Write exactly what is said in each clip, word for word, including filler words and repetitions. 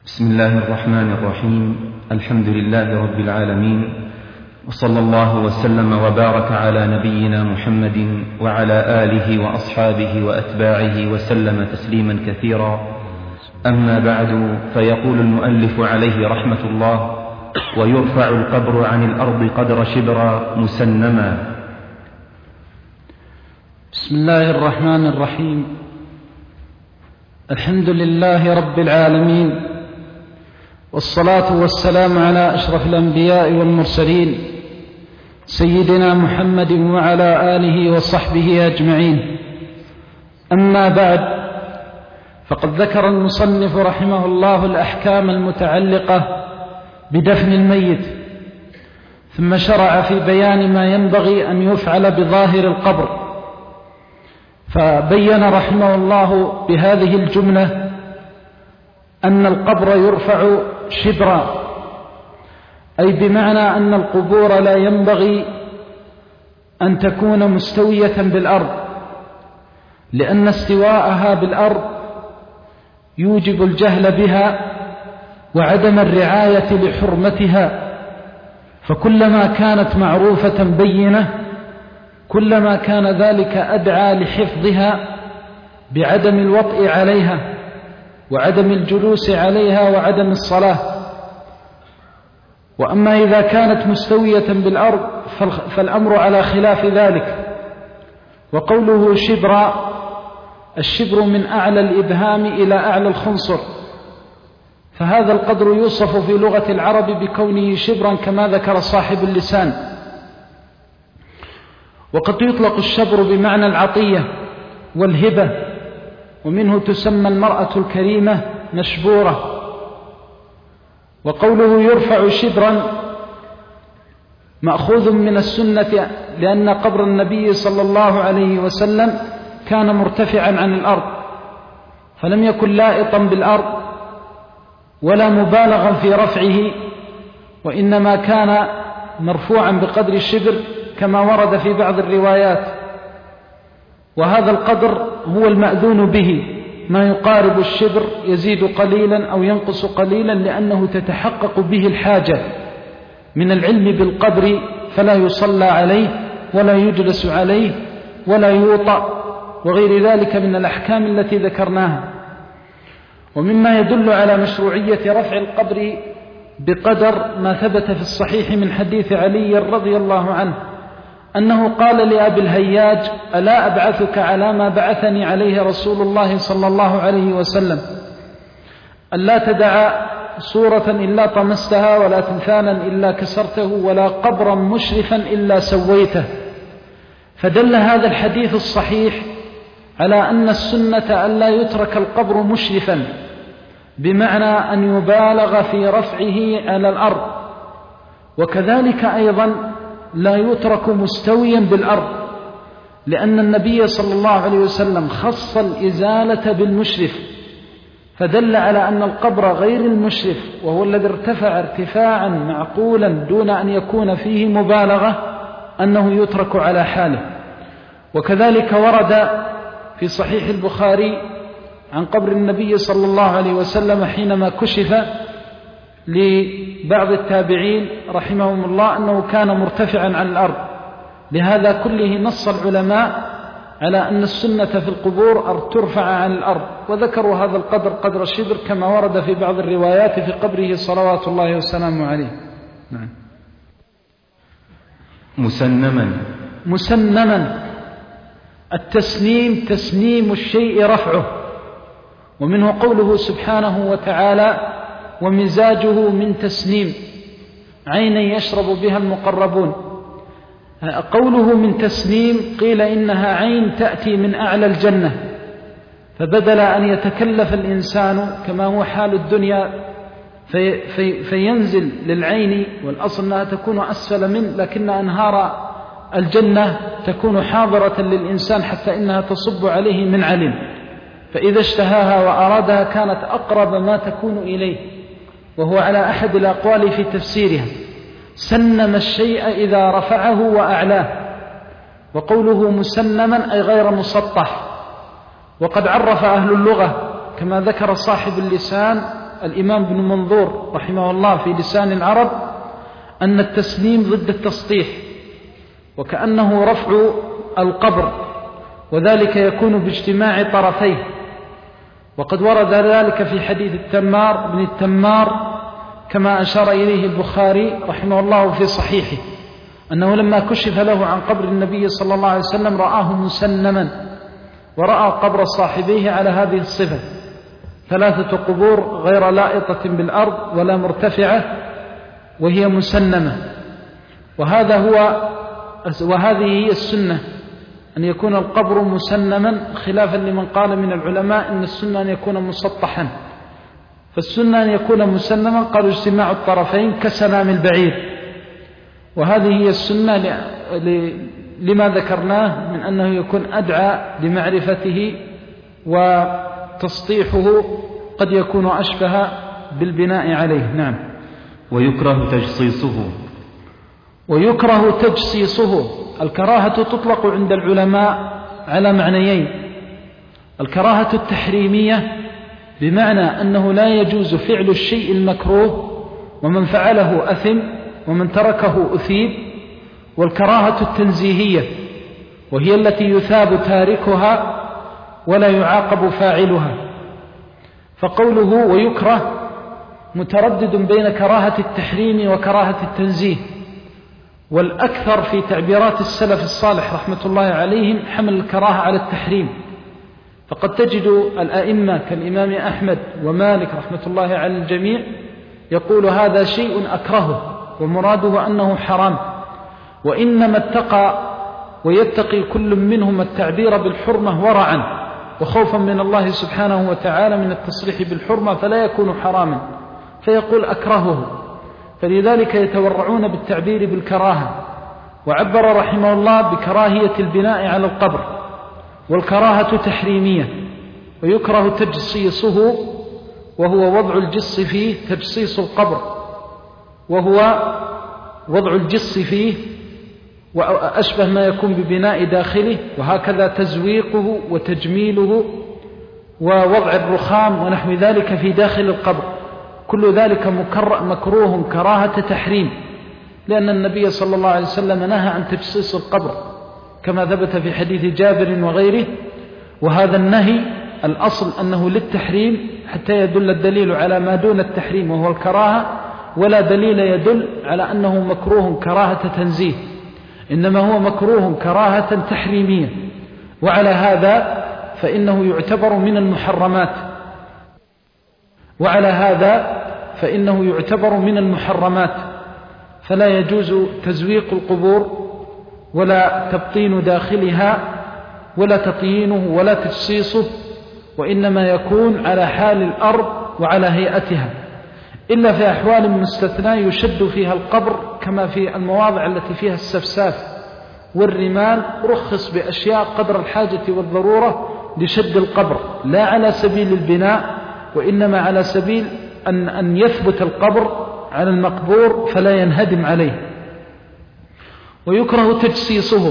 بسم الله الرحمن الرحيم. الحمد لله رب العالمين، وصلى الله وسلم وبارك على نبينا محمد وعلى آله وأصحابه وأتباعه وسلم تسليما كثيرا. أما بعد، فيقول المؤلف عليه رحمة الله: ويرفع القبر عن الأرض قدر شبرا مسنما. بسم الله الرحمن الرحيم. الحمد لله رب العالمين، والصلاة والسلام على أشرف الأنبياء والمرسلين سيدنا محمد وعلى آله وصحبه أجمعين. أما بعد، فقد ذكر المصنف رحمه الله الأحكام المتعلقة بدفن الميت، ثم شرع في بيان ما ينبغي أن يفعل بظاهر القبر، فبين رحمه الله بهذه الجملة أن القبر يرفع شبرا، أي بمعنى أن القبور لا ينبغي أن تكون مستوية بالأرض، لأن استواءها بالأرض يوجب الجهل بها وعدم الرعاية لحرمتها، فكلما كانت معروفة بينة كلما كان ذلك أدعى لحفظها بعدم الوطء عليها وعدم الجلوس عليها وعدم الصلاة. وأما إذا كانت مستوية بالأرض فالأمر على خلاف ذلك. وقوله شبرا، الشبر من أعلى الإبهام إلى أعلى الخنصر، فهذا القدر يوصف في لغة العرب بكونه شبرا كما ذكر صاحب اللسان. وقد يطلق الشبر بمعنى العطية والهبة، ومنه تسمى المرأة الكريمة مشبورة. وقوله يرفع شبرا مأخوذ من السنة، لأن قبر النبي صلى الله عليه وسلم كان مرتفعا عن الأرض، فلم يكن لائطا بالأرض ولا مبالغا في رفعه، وإنما كان مرفوعا بقدر الشبر كما ورد في بعض الروايات. وهذا القدر هو المأذون به، ما يقارب الشبر يزيد قليلا أو ينقص قليلا، لأنه تتحقق به الحاجة من العلم بالقبر، فلا يصلى عليه ولا يجلس عليه ولا يوطأ وغير ذلك من الأحكام التي ذكرناها. ومما يدل على مشروعية رفع القبر بقدر ما ثبت في الصحيح من حديث علي رضي الله عنه أنه قال لأبي الهياج: ألا أبعثك على ما بعثني عليه رسول الله صلى الله عليه وسلم، ألا تدع صورة إلا طمستها، ولا تمثالا إلا كسرته، ولا قبرا مشرفا إلا سويته. فدل هذا الحديث الصحيح على أن السنة ألا يترك القبر مشرفا، بمعنى أن يبالغ في رفعه على الأرض، وكذلك أيضا لا يترك مستويا بالأرض، لأن النبي صلى الله عليه وسلم خص الإزالة بالمشرف، فدل على أن القبر غير المشرف وهو الذي ارتفع ارتفاعا معقولا دون أن يكون فيه مبالغة أنه يترك على حاله. وكذلك ورد في صحيح البخاري عن قبر النبي صلى الله عليه وسلم حينما كشف لبعض التابعين رحمهم الله أنه كان مرتفعا عن الأرض. لهذا كله نص العلماء على أن السنة في القبور أن ترفع عن الأرض، وذكروا هذا القدر قدر الشبر كما ورد في بعض الروايات في قبره صلوات الله وسلامه عليه. نعم. مسنما. مسنما، التسنيم تسنيم الشيء رفعه، ومنه قوله سبحانه وتعالى: ومزاجه من تسنيم، عينا يشرب بها المقربون. قوله من تسنيم قيل إنها عين تأتي من أعلى الجنة، فبدل أن يتكلف الإنسان كما هو حال الدنيا في في فينزل للعين، والأصل أنها تكون أسفل منه، لكن أنهار الجنة تكون حاضرة للإنسان حتى إنها تصب عليه من علم، فإذا اشتهاها وأرادها كانت أقرب ما تكون إليه، وهو على أحد الأقوال في تفسيرها. سنم الشيء إذا رفعه وأعلاه. وقوله مسنما أي غير مسطح. وقد عرف أهل اللغة كما ذكر صاحب اللسان الإمام ابن منظور رحمه الله في لسان العرب أن التسليم ضد التسطيح، وكأنه رفع القبر، وذلك يكون باجتماع طرفيه. وقد ورد ذلك في حديث التمار بن التمار كما أشار إليه البخاري رحمه الله في صحيحه، أنه لما كشف له عن قبر النبي صلى الله عليه وسلم رآه مسنما، ورأى قبر صاحبيه على هذه الصفة: ثلاثة قبور غير لائطة بالأرض ولا مرتفعة وهي مسنمة. وهذا هو وهذه هي السنة، أن يكون القبر مسنما، خلافا لمن قال من العلماء إن السنة أن يكون مسطحا. فالسنة أن يكون مسنما، قالوا اجتماع الطرفين كسنام البعير، وهذه هي السنة لما ذكرناه من أنه يكون أدعى لمعرفته، وتسطيحه قد يكون أشبه بالبناء عليه. نعم. ويكره تجصيصه. ويكره تجصيصه. الكراهة تطلق عند العلماء على معنيين: الكراهة التحريمية بمعنى أنه لا يجوز فعل الشيء المكروه، ومن فعله أثم ومن تركه أثيب. والكراهة التنزيهية، وهي التي يثاب تاركها ولا يعاقب فاعلها. فقوله ويكره متردد بين كراهة التحريم وكراهة التنزيه، والأكثر في تعبيرات السلف الصالح رحمة الله عليهم حمل الكراهة على التحريم. فقد تجد الأئمة كالإمام أحمد ومالك رحمة الله على الجميع يقول هذا شيء أكرهه، ومراده أنه حرام، وإنما اتقى ويتقي كل منهم التعبير بالحرمة ورعا وخوفا من الله سبحانه وتعالى من التصريح بالحرمة، فلا يكون حراما، فيقول أكرهه. فلذلك يتورعون بالتعبير بالكراهة. وعبر رحمه الله بكراهية البناء على القبر، والكراهة تحريمية. ويكره تجصيصه، وهو وضع الجص فيه، تجصيص القبر وهو وضع الجص فيه، وأشبه ما يكون ببناء داخله، وهكذا تزويقه وتجميله ووضع الرخام ونحو ذلك في داخل القبر. كل ذلك مكروه كراهة تحريم، لأن النبي صلى الله عليه وسلم نهى عن تجصيص القبر كما ثبت في حديث جابر وغيره. وهذا النهي الأصل أنه للتحريم حتى يدل الدليل على ما دون التحريم وهو الكراهة، ولا دليل يدل على أنه مكروه كراهة تنزيه، إنما هو مكروه كراهة تحريمية. وعلى هذا فإنه يعتبر من المحرمات وعلى هذا فإنه يعتبر من المحرمات فلا يجوز تزويق القبور ولا تبطين داخلها ولا تطيينه ولا تجصيصه، وإنما يكون على حال الأرض وعلى هيئتها، إلا في أحوال مستثنى يشد فيها القبر، كما في المواضع التي فيها السفساف والرمال، رخص بأشياء قدر الحاجة والضرورة لشد القبر، لا على سبيل البناء، وإنما على سبيل أن, أن يثبت القبر على المقبور فلا ينهدم عليه. ويكره تجصيصه.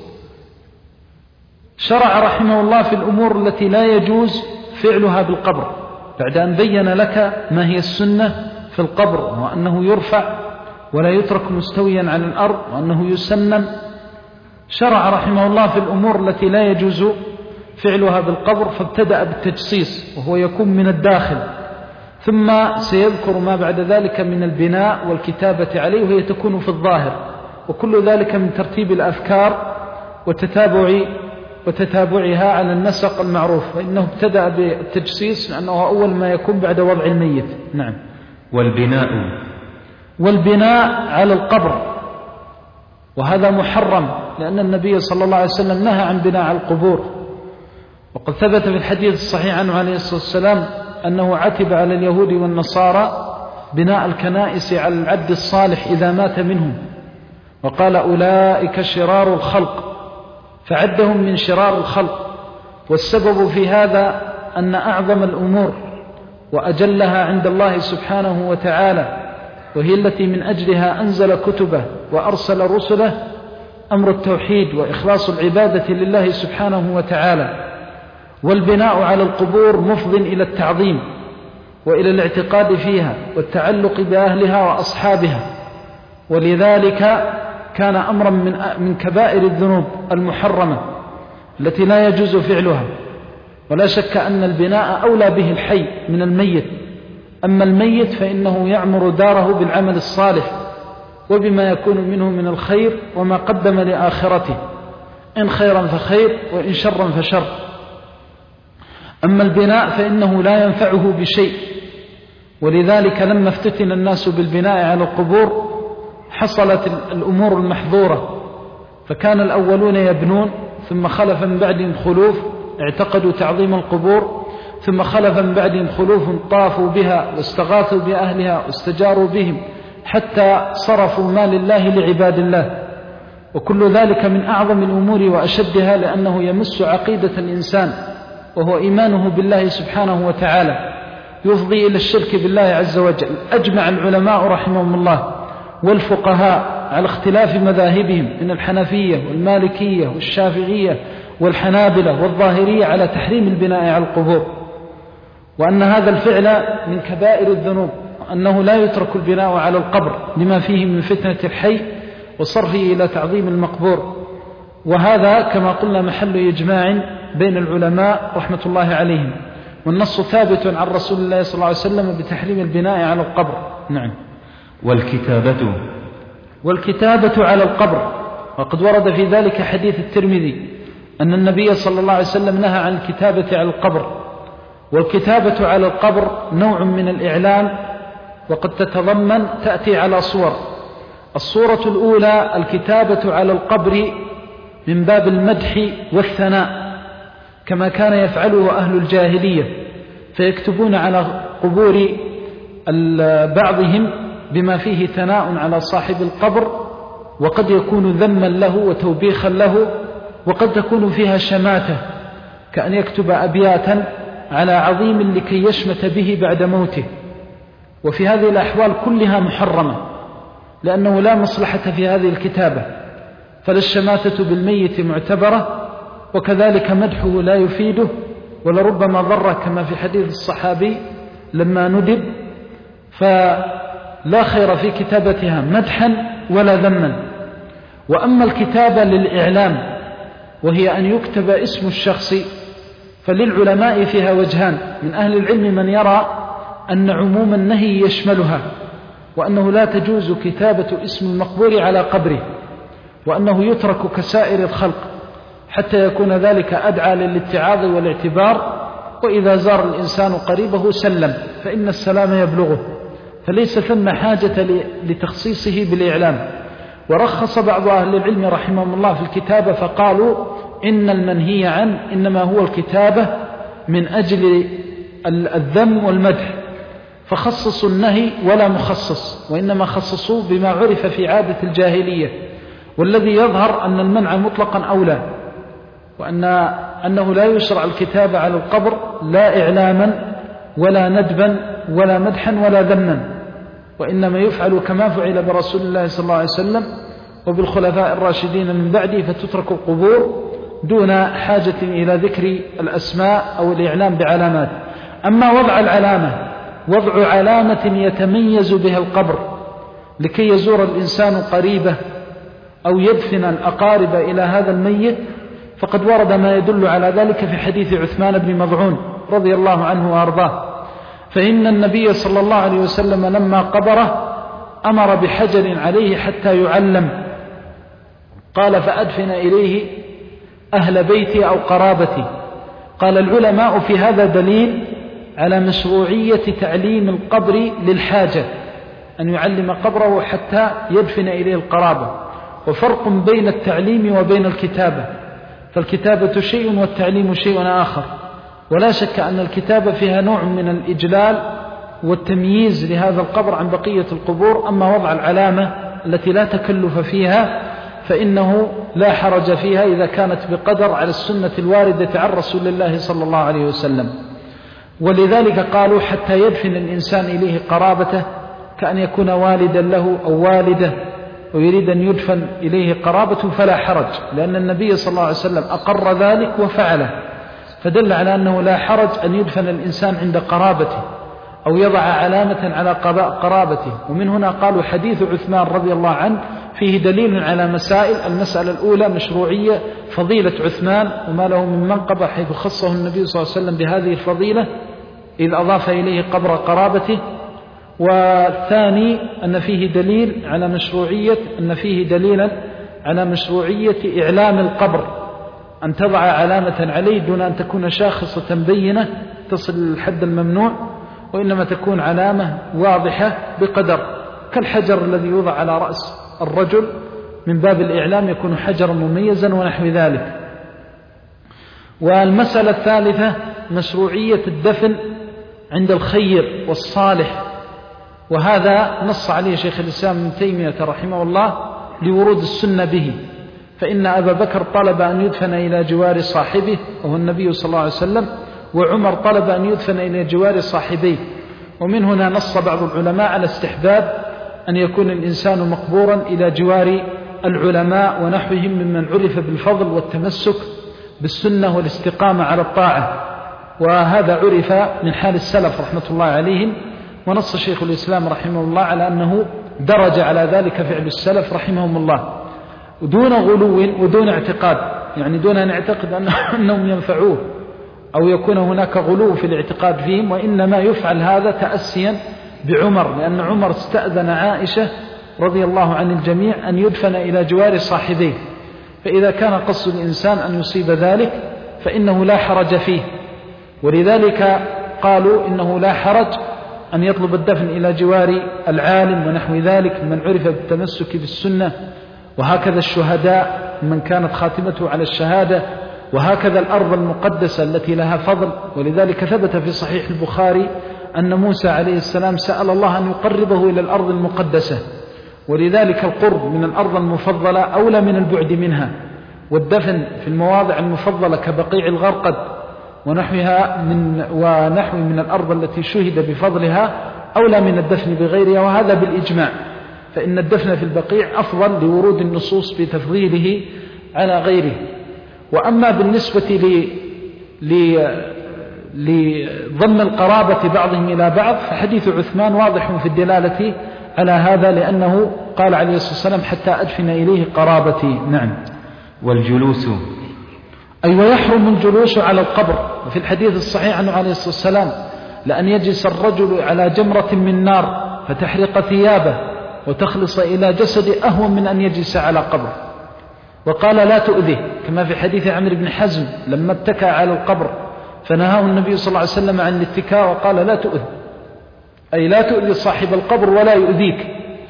شرع رحمه الله في الأمور التي لا يجوز فعلها بالقبر، بعد أن بين لك ما هي السنة في القبر، وأنه يرفع ولا يترك مستويا على الأرض، وأنه يسنن. شرع رحمه الله في الأمور التي لا يجوز فعلها بالقبر، فابتدأ بالتجصيص وهو يكون من الداخل، ثم سيذكر ما بعد ذلك من البناء والكتابة عليه، وهي تكون في الظاهر. وكل ذلك من ترتيب الأفكار وتتابع وتتابعها على النسق المعروف، فإنه ابتدأ بالتجصيص لأنه أول ما يكون بعد وضع الميت. نعم. والبناء والبناء على القبر، وهذا محرم، لأن النبي صلى الله عليه وسلم نهى عن بناء على القبور. وقد ثبت في الحديث الصحيح عنه عليه الصلاة والسلام أنه عتب على اليهود والنصارى بناء الكنائس على العبد الصالح إذا مات منهم، وقال أولئك شرار الخلق، فعدهم من شرار الخلق. والسبب في هذا أن أعظم الأمور وأجلها عند الله سبحانه وتعالى، وهي التي من أجلها أنزل كتبه وأرسل رسله، أمر التوحيد وإخلاص العبادة لله سبحانه وتعالى. والبناء على القبور مفض إلى التعظيم، وإلى الاعتقاد فيها والتعلق بأهلها وأصحابها، ولذلك كان أمرا من من كبائر الذنوب المحرمة التي لا يجوز فعلها. ولا شك أن البناء أولى به الحي من الميت، أما الميت فإنه يعمر داره بالعمل الصالح وبما يكون منه من الخير وما قدم لآخرته، إن خيرا فخير وإن شرا فشر. أما البناء فإنه لا ينفعه بشيء، ولذلك لما افتتن الناس بالبناء على القبور حصلت الأمور المحظورة، فكان الأولون يبنون ثم خلف من بعدهم خلوف اعتقدوا تعظيم القبور، ثم خلف من بعدهم خلوف طافوا بها واستغاثوا بأهلها واستجاروا بهم حتى صرفوا ما لله لعباد الله. وكل ذلك من أعظم الأمور وأشدها، لأنه يمس عقيدة الإنسان وهو إيمانه بالله سبحانه وتعالى، يفضي إلى الشرك بالله عز وجل. أجمع العلماء رحمهم الله والفقهاء على اختلاف مذاهبهم من الحنفية والمالكية والشافعية والحنابلة والظاهرية على تحريم البناء على القبور، وأن هذا الفعل من كبائر الذنوب، وأنه لا يترك البناء على القبر لما فيه من فتنة الحي وصرفه إلى تعظيم المقبور. وهذا كما قلنا محل إجماع بين العلماء رحمة الله عليهم، والنص ثابت عن رسول الله صلى الله عليه وسلم بتحريم البناء على القبر. نعم. والكتابة والكتابة على القبر، وقد ورد في ذلك حديث الترمذي أن النبي صلى الله عليه وسلم نهى عن الكتابة على القبر. والكتابة على القبر نوع من الإعلام، وقد تتضمن تأتي على صور. الصورة الأولى الكتابة على القبر من باب المدح والثناء، كما كان يفعله أهل الجاهلية، فيكتبون على قبور بعضهم بما فيه ثناء على صاحب القبر، وقد يكون ذما له وتوبيخا له، وقد تكون فيها شماتة، كأن يكتب أبياتا على عظيم لكي يشمت به بعد موته. وفي هذه الأحوال كلها محرمة، لأنه لا مصلحة في هذه الكتابة، فلا الشماتة بالميت معتبرة، وكذلك مدحه لا يفيده ولربما ضر، كما في حديث الصحابي لما ندب، فلا خير في كتابتها مدحا ولا ذما. وأما الكتابة للإعلام وهي أن يكتب اسم الشخص، فللعلماء فيها وجهان. من أهل العلم من يرى أن عموم النهي يشملها، وأنه لا تجوز كتابة اسم المقبور على قبره، وأنه يترك كسائر الخلق حتى يكون ذلك أدعى للاتعاظ والاعتبار، وإذا زار الإنسان قريبه سلم، فإن السلام يبلغه، فليس ثم حاجة لتخصيصه بالإعلام. ورخص بعض أهل العلم رحمهم الله في الكتابة، فقالوا إن المنهي عنه إنما هو الكتابة من أجل الذم والمدح، فخصصوا النهي ولا مخصص، وإنما خصصوا بما عرف في عادة الجاهلية، والذي يظهر أن المنع مطلقا أولى، وأن أنه لا يشرع الكتابة على القبر لا إعلاما ولا ندبا ولا مدحا ولا ذما، وإنما يفعل كما فعل برسول الله صلى الله عليه وسلم وبالخلفاء الراشدين من بعده، فتترك القبور دون حاجة إلى ذكر الأسماء أو الإعلام بعلامات. أما وضع العلامة، وضع علامة يتميز بها القبر لكي يزور الإنسان قريبه أو يدفن الأقارب إلى هذا الميت، فقد ورد ما يدل على ذلك في حديث عثمان بن مظعون رضي الله عنه وأرضاه، فإن النبي صلى الله عليه وسلم لما قبره أمر بحجر عليه حتى يعلم، قال فأدفن إليه أهل بيتي أو قرابتي. قال العلماء في هذا دليل على مشروعية تعليم القبر للحاجة، أن يعلم قبره حتى يدفن إليه القرابة. وفرق بين التعليم وبين الكتابة، فالكتابة شيء والتعليم شيء آخر. ولا شك أن الكتابة فيها نوع من الإجلال والتمييز لهذا القبر عن بقية القبور. أما وضع العلامة التي لا تكلف فيها فإنه لا حرج فيها إذا كانت بقدر على السنة الواردة عن رسول الله صلى الله عليه وسلم. ولذلك قالوا حتى يدفن الإنسان إليه قرابته، كأن يكون والدا له أو والده ويريد أن يدفن إليه قرابته فلا حرج، لأن النبي صلى الله عليه وسلم أقر ذلك وفعله، فدل على أنه لا حرج أن يدفن الإنسان عند قرابته. أو يضع علامة على قرابته. ومن هنا قالوا حديث عثمان رضي الله عنه فيه دليل على مسائل. المسألة الأولى مشروعية فضيلة عثمان وما له من منقبة حيث خصه النبي صلى الله عليه وسلم بهذه الفضيلة إذ أضاف إليه قبر قرابته. والثاني أن فيه دليل على مشروعية أن فيه دليلا على مشروعية إعلام القبر، أن تضع علامة عليه دون أن تكون شاخصة بينة تصل للحد الممنوع، وإنما تكون علامة واضحة بقدر، كالحجر الذي يوضع على رأس الرجل من باب الإعلام يكون حجرا مميزا ونحو ذلك. والمسألة الثالثة مشروعية الدفن عند الخير والصالح، وهذا نص عليه شيخ الإسلام ابن تيمية رحمه الله لورود السنة به، فإن أبا بكر طلب أن يدفن إلى جوار صاحبه وهو النبي صلى الله عليه وسلم، وعمر طلب أن يدفن إلى جوار صاحبيه. ومن هنا نص بعض العلماء على استحباب أن يكون الإنسان مقبورا إلى جوار العلماء ونحوهم ممن عرف بالفضل والتمسك بالسنة والاستقامة على الطاعة، وهذا عرف من حال السلف رحمة الله عليهم. ونص شيخ الإسلام رحمه الله على أنه درج على ذلك فعل السلف رحمهم الله دون غلو ودون اعتقاد، يعني دون أن يعتقد أنهم ينفعوه أو يكون هناك غلو في الاعتقاد فيهم، وإنما يفعل هذا تأسيا بعمر، لأن عمر استأذن عائشة رضي الله عن الجميع أن يدفن إلى جوار صاحبيه، فإذا كان قصد الإنسان أن يصيب ذلك فإنه لا حرج فيه. ولذلك قالوا إنه لا حرج أن يطلب الدفن إلى جوار العالم ونحو ذلك من عرف بالتمسك بالسنة، وهكذا الشهداء من كانت خاتمته على الشهادة، وهكذا الأرض المقدسة التي لها فضل. ولذلك ثبت في صحيح البخاري أن موسى عليه السلام سأل الله أن يقربه إلى الأرض المقدسة، ولذلك القرب من الأرض المفضلة أولى من البعد منها، والدفن في المواضع المفضلة كبقيع الغرقد ونحوها من ونحو من الأرض التي شهد بفضلها أولى من الدفن بغيرها، وهذا بالإجماع، فإن الدفن في البقيع أفضل لورود النصوص بتفضيله على غيره. وأما بالنسبة لضم القرابة بعضهم إلى بعض فحديث عثمان واضح في الدلالة على هذا، لأنه قال عليه الصلاة والسلام حتى أدفن إليه قرابتي. نعم. والجلوس أي أيوة ويحرم الجلوس على القبر. وفي الحديث الصحيح عنه عليه الصلاة والسلام لأن يجلس الرجل على جمرة من نار فتحرق ثيابه وتخلص إلى جسد أهون من أن يجلس على قبر. وقال لا تؤذيه، كما في حديث عمرو بن حزم لما اتكى على القبر فنهاه النبي صلى الله عليه وسلم عن الاتكاء وقال لا تؤذي، أي لا تؤذي صاحب القبر ولا يؤذيك.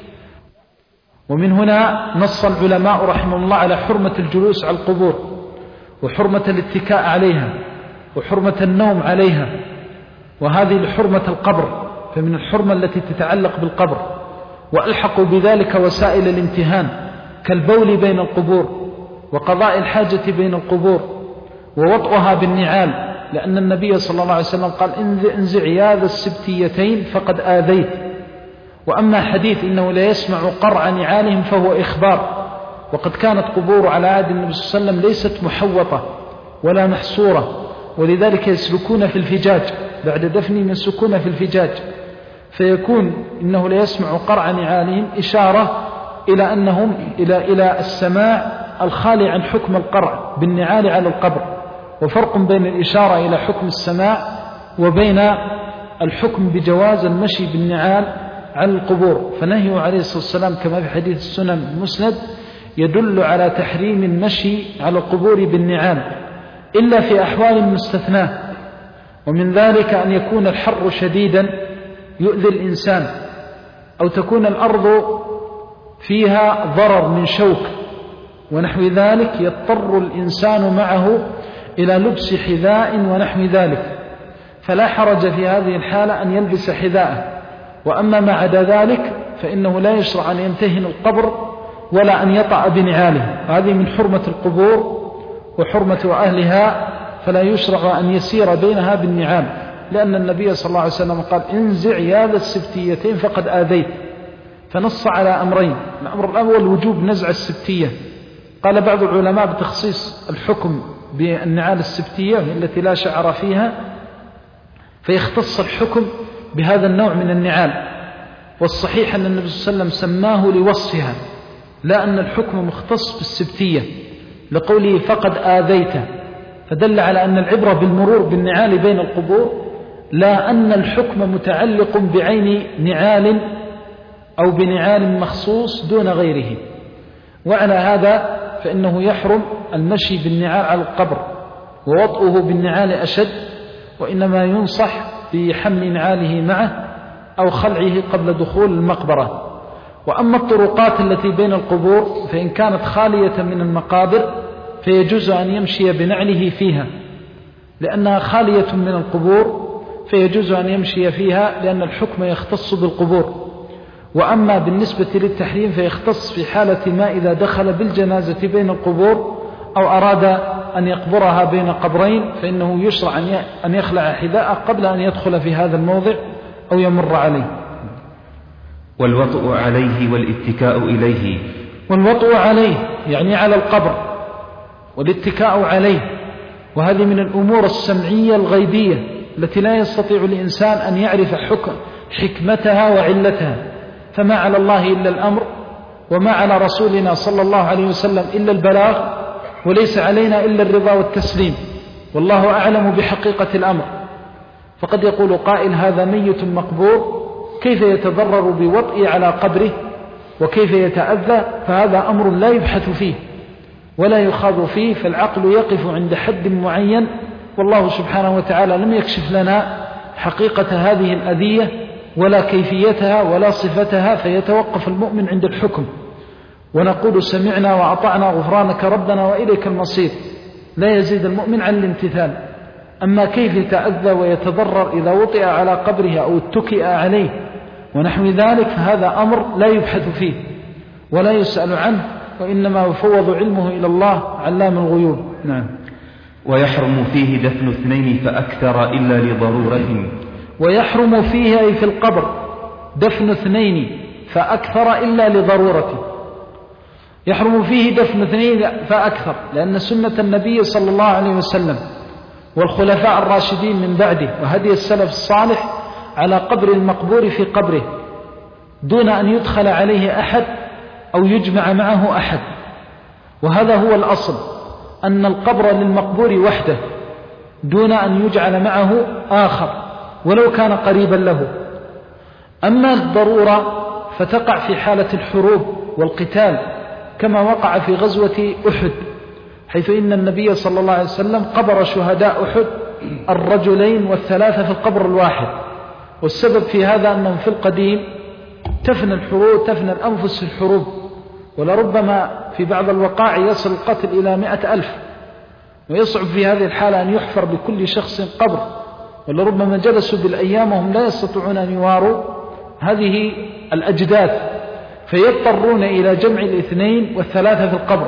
ومن هنا نص العلماء رحمه الله على حرمة الجلوس على القبور، وحرمة الاتكاء عليها، وحرمة النوم عليها، وهذه لحرمة القبر، فمن الحرمة التي تتعلق بالقبر. وألحقوا بذلك وسائل الامتهان كالبول بين القبور، وقضاء الحاجة بين القبور، ووطئها بالنعال، لأن النبي صلى الله عليه وسلم قال انزع يا ذا السبتيتين فقد آذيت. وأما حديث إنه لا يسمع قرع نعالهم فهو إخبار، وقد كانت قبور على عهد النبي صلى الله عليه وسلم ليست محوطة ولا محصورة، ولذلك يسلكون في الفجاج بعد دفنهم، يسلكون في الفجاج، فيكون إنه لا يسمع قرع نعالهم إشارة إلى أنهم إلى إلى السماع الخالي عن حكم القرع بالنعال على القبر. وفرق بين الإشارة إلى حكم السماع وبين الحكم بجواز المشي بالنعال على القبور. فنهيه عليه الصلاة والسلام كما في حديث السنن المسند يدل على تحريم المشي على القبور بالنعال إلا في أحوال مستثناة، ومن ذلك أن يكون الحر شديدا يؤذي الإنسان، أو تكون الأرض فيها ضرر من شوك ونحو ذلك يضطر الإنسان معه إلى لبس حذاء ونحو ذلك، فلا حرج في هذه الحالة أن يلبس حذاءه. وأما ما عدا ذلك فإنه لا يشرع أن يمتهن القبر ولا أن يطأ بنعاله، هذه من حرمة القبور وحرمة أهلها، فلا يشرع أن يسير بينها بالنعال، لأن النبي صلى الله عليه وسلم قال انزع يا ذا السبتيتين فقد آذيت، فنص على أمرين. الأمر الأول وجوب نزع السبتية، قال بعض العلماء بتخصيص الحكم بالنعال السبتية التي لا شعر فيها، فيختص الحكم بهذا النوع من النعال، والصحيح أن النبي صلى الله عليه وسلم سماه لوصفها، لا أن الحكم مختص بالسبتية، لقوله فقد آذيت، فدل على أن العبرة بالمرور بالنعال بين القبور، لا أن الحكم متعلق بعين نعال أو بنعال مخصوص دون غيره. وعلى هذا فإنه يحرم المشي بالنعال على القبر، ووطئه بالنعال أشد، وإنما ينصح بحمل نعاله معه أو خلعه قبل دخول المقبرة. وأما الطرقات التي بين القبور فإن كانت خالية من المقابر فيجوز أن يمشي بنعله فيها، لأنها خالية من القبور فيجوز أن يمشي فيها، لأن الحكم يختص بالقبور. وأما بالنسبة للتحريم فيختص في حالة ما إذا دخل بالجنازة بين القبور أو أراد أن يقبرها بين قبرين، فإنه يشرع أن يخلع حذاءه قبل أن يدخل في هذا الموضع أو يمر عليه. والوطء عليه والاتكاء إليه. والوطء عليه يعني على القبر، والاتكاء عليه، وهذه من الأمور السمعية الغيبية التي لا يستطيع الإنسان أن يعرف حكم حكمتها وعلتها، فما على الله إلا الأمر، وما على رسولنا صلى الله عليه وسلم إلا البلاغ، وليس علينا إلا الرضا والتسليم، والله أعلم بحقيقة الأمر. فقد يقول قائل هذا ميت مقبور، كيف يتضرر بوطئه على قبره وكيف يتأذى؟ فهذا أمر لا يبحث فيه ولا يخاض فيه، فالعقل يقف عند حد معين، والله سبحانه وتعالى لم يكشف لنا حقيقة هذه الأذية ولا كيفيتها ولا صفتها، فيتوقف المؤمن عند الحكم، ونقول سمعنا وأطعنا غفرانك ربنا وإليك المصير، لا يزيد المؤمن عن الامتثال. أما كيف يتأذى ويتضرر إذا وطئ على قبره أو اتكئ عليه ونحو ذلك، فهذا أمر لا يبحث فيه ولا يسأل عنه، وإنما يفوض علمه إلى الله علام الغيوب. نعم. ويحرم فيه دفن اثنين فأكثر إلا لضرورة. ويحرم فيه أي في القبر دفن اثنين فأكثر إلا لضرورة. يحرم فيه دفن اثنين فأكثر، لأن سنة النبي صلى الله عليه وسلم والخلفاء الراشدين من بعده وهدي السلف الصالح على قبر المقبور في قبره دون أن يدخل عليه أحد أو يجمع معه أحد، وهذا هو الأصل، أن القبر للمقبور وحده دون أن يجعل معه آخر ولو كان قريبا له. أما الضرورة فتقع في حالة الحروب والقتال، كما وقع في غزوة أحد، حيث إن النبي صلى الله عليه وسلم قبر شهداء أحد الرجلين والثلاثة في القبر الواحد. والسبب في هذا أنهم في القديم تفنى الحروب تفنى الأنفس في الحروب، ولربما في بعض الوقائع يصل القتل إلى مئة ألف، ويصعب في هذه الحالة أن يحفر لكل شخص قبر، ولربما جلسوا بالأيام وهم لا يستطيعون أن يواروا هذه الأجداث، فيضطرون إلى جمع الاثنين والثلاثة في القبر،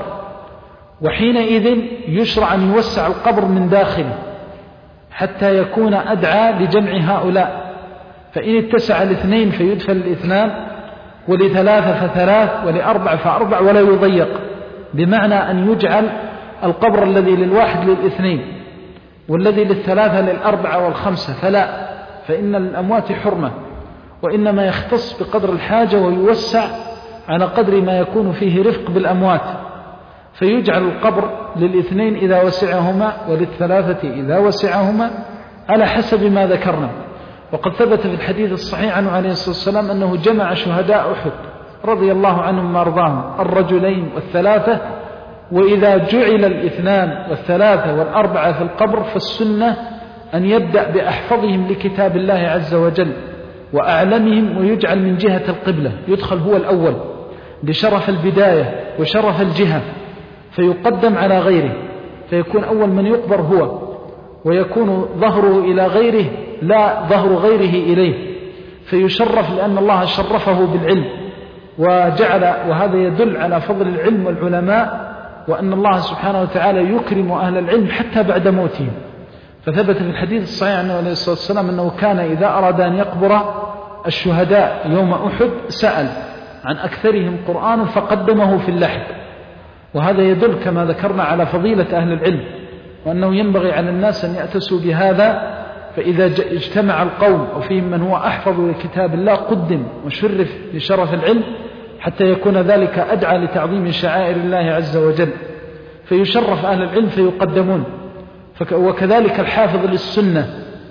وحينئذ يشرع أن يوسع القبر من داخله حتى يكون أدعى لجمع هؤلاء، فإن اتسع الاثنين فيدفن الاثنان، ولثلاثة فثلاث، ولأربع فأربع، ولا يضيق، بمعنى أن يجعل القبر الذي للواحد للاثنين والذي للثلاثة للأربعة والخمسة، فلا، فإن الأموات حرمة، وإنما يختص بقدر الحاجة ويوسع على قدر ما يكون فيه رفق بالأموات، فيجعل القبر للاثنين إذا وسعهما وللثلاثة إذا وسعهما على حسب ما ذكرنا. وقد ثبت في الحديث الصحيح عنه عليه الصلاة والسلام أنه جمع شهداء أحد رضي الله عنهم وارضاهم الرجلين والثلاثة، وإذا جعل الاثنان والثلاثة والأربعة في القبر فالسنة أن يبدأ بأحفظهم لكتاب الله عز وجل وأعلمهم، ويجعل من جهة القبلة، يدخل هو الأول لشرف البداية وشرف الجهة، فيقدم على غيره، فيكون أول من يقبر هو، ويكون ظهره إلى غيره لا ظهر غيره إليه، فيشرف لأن الله شرفه بالعلم وجعل، وهذا يدل على فضل العلم والعلماء، وأن الله سبحانه وتعالى يكرم أهل العلم حتى بعد موتهم. فثبت في الحديث الصحيح عنه عليه الصلاة والسلام أنه كان إذا أراد أن يقبر الشهداء يوم أحد سأل عن أكثرهم قرآن فقدمه في اللحد، وهذا يدل كما ذكرنا على فضيلة أهل العلم، وأنه ينبغي على الناس أن يأتسوا بهذا فإذا اجتمع القوم وفيهم من هو أحفظ لكتاب الله قدم وشرف لشرف العلم حتى يكون ذلك أدعى لتعظيم شعائر الله عز وجل، فيشرف أهل العلم فيقدمون. وكذلك الحافظ للسنة،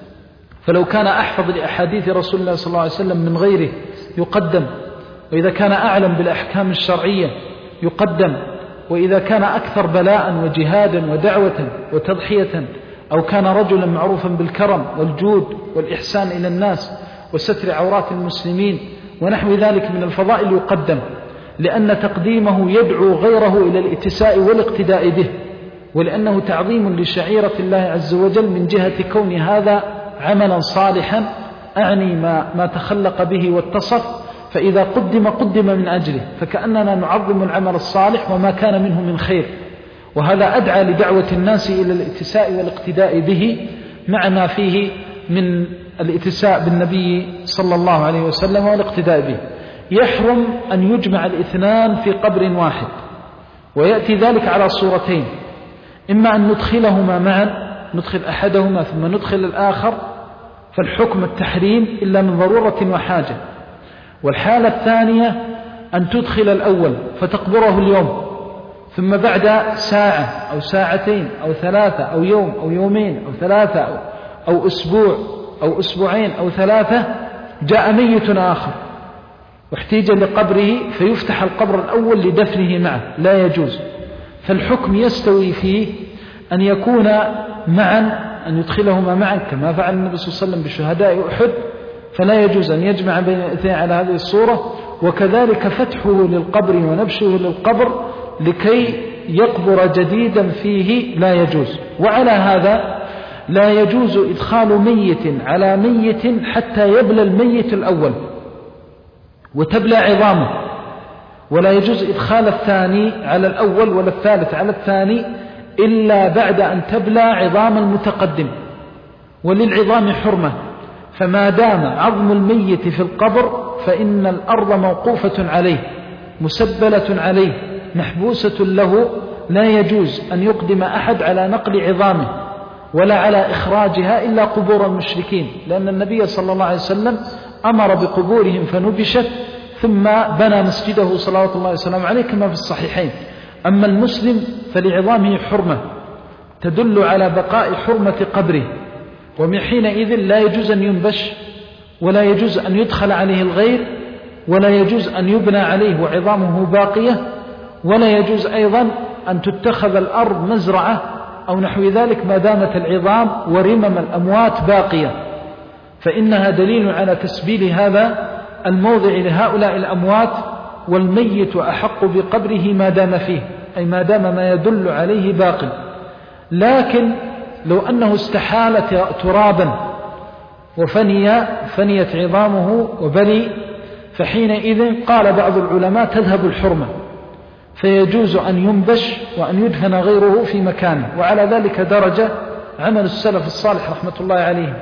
فلو كان أحفظ لأحاديث رسول الله صلى الله عليه وسلم من غيره يقدم، وإذا كان أعلم بالأحكام الشرعية يقدم، وإذا كان أكثر بلاء وجهادا ودعوة وتضحية، أو كان رجلا معروفا بالكرم والجود والإحسان إلى الناس وستر عورات المسلمين ونحو ذلك من الفضائل يقدم، لأن تقديمه يدعو غيره إلى الاتساء والاقتداء به، ولأنه تعظيم لشعيرة الله عز وجل من جهة كون هذا عملا صالحا، أعني ما, ما تخلق به واتصف، فإذا قدم قدم من أجله، فكأننا نعظم العمل الصالح وما كان منه من خير، وهذا أدعى لدعوة الناس إلى الاتساء والاقتداء به مع ما فيه من الاتساء بالنبي صلى الله عليه وسلم والاقتداء به. يحرم أن يجمع الاثنان في قبر واحد، ويأتي ذلك على صورتين: إما أن ندخلهما معا، ندخل أحدهما ثم ندخل الآخر، فالحكم التحريم إلا من ضرورة وحاجة. والحالة الثانية أن تدخل الأول فتقبره اليوم، ثم بعد ساعة أو ساعتين أو ثلاثة أو يوم أو يومين أو ثلاثة أو, أو أسبوع أو أسبوعين أو ثلاثة جاء ميت آخر واحتيج لقبره فيفتح القبر الأول لدفنه معه، لا يجوز. فالحكم يستوي فيه أن يكون معا، أن يدخلهما معا كما فعل النبي صلى الله عليه وسلم بشهداء أحد، فلا يجوز أن يجمع بين الاثنين على هذه الصورة. وكذلك فتحه للقبر ونبشه للقبر لكي يقبر جديدا فيه لا يجوز. وعلى هذا لا يجوز إدخال ميت على ميت حتى يبلى الميت الأول وتبلى عظامه، ولا يجوز إدخال الثاني على الأول ولا الثالث على الثاني إلا بعد أن تبلى عظام المتقدم. وللعظام حرمة، فما دام عظم الميت في القبر فإن الأرض موقوفة عليه مسبلة عليه محبوسة له، لا يجوز أن يقدم أحد على نقل عظامه ولا على إخراجها إلا قبور المشركين، لأن النبي صلى الله عليه وسلم أمر بقبورهم فنبشت ثم بنى مسجده صلوات الله وسلامه عليه كما في الصحيحين. أما المسلم فلعظامه حرمة تدل على بقاء حرمة قبره، ومن حينئذ لا يجوز أن ينبش ولا يجوز أن يدخل عليه الغير ولا يجوز أن يبنى عليه وعظامه باقية، ولا يجوز أيضا أن تتخذ الأرض مزرعة أو نحو ذلك ما دامت العظام ورمم الأموات باقية، فإنها دليل على تسبيل هذا الموضع لهؤلاء الأموات، والميت أحق بقبره ما دام فيه، أي ما دام ما يدل عليه باقي. لكن لو أنه استحال ترابا وفني فنيت عظامه وبلي، فحينئذ قال بعض العلماء تذهب الحرمة، فيجوز أن ينبش وأن يدفن غيره في مكانه. وعلى ذلك درجة عمل السلف الصالح رحمة الله عليهم،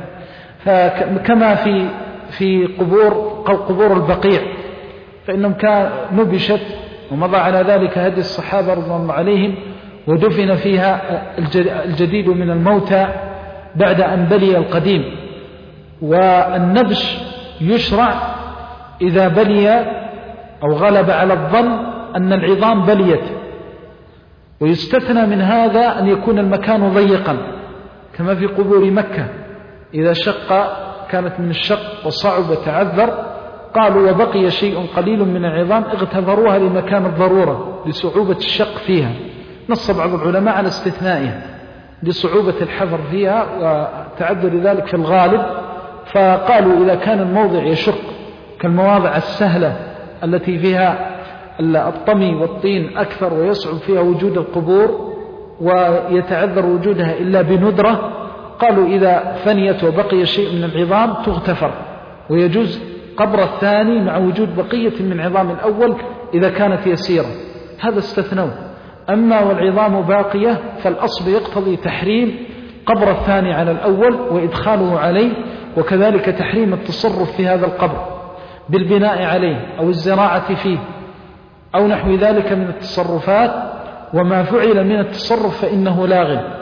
كما في في قبور قبور البقيع، فإنهم كان نبشت ومضى على ذلك هدي الصحابة رضي الله عليهم، ودفن فيها الجديد من الموتى بعد أن بلي القديم. والنبش يشرع إذا بلي أو غلب على الظن أن العظام بليت، ويستثنى من هذا أن يكون المكان ضيقا كما في قبور مكة، إذا شق كانت من الشق وصعب تعذر، قالوا وبقي شيء قليل من العظام اغتفروها لمكان الضرورة لصعوبة الشق فيها. نص بعض العلماء على استثنائها لصعوبة الحفر فيها وتعذر ذلك في الغالب، فقالوا إذا كان الموضع يشق كالمواضع السهلة التي فيها الطمي والطين أكثر ويصعب فيها وجود القبور ويتعذر وجودها إلا بندرة، قالوا إذا فنيت وبقي شيء من العظام تغتفر، ويجوز قبر الثاني مع وجود بقية من عظام الأول إذا كانت يسيرة، هذا استثنوه. أما والعظام باقية فالأصل يقتضي تحريم قبر الثاني على الأول وإدخاله عليه، وكذلك تحريم التصرف في هذا القبر بالبناء عليه أو الزراعة فيه أو نحو ذلك من التصرفات، وما فعل من التصرف فإنه لاغ،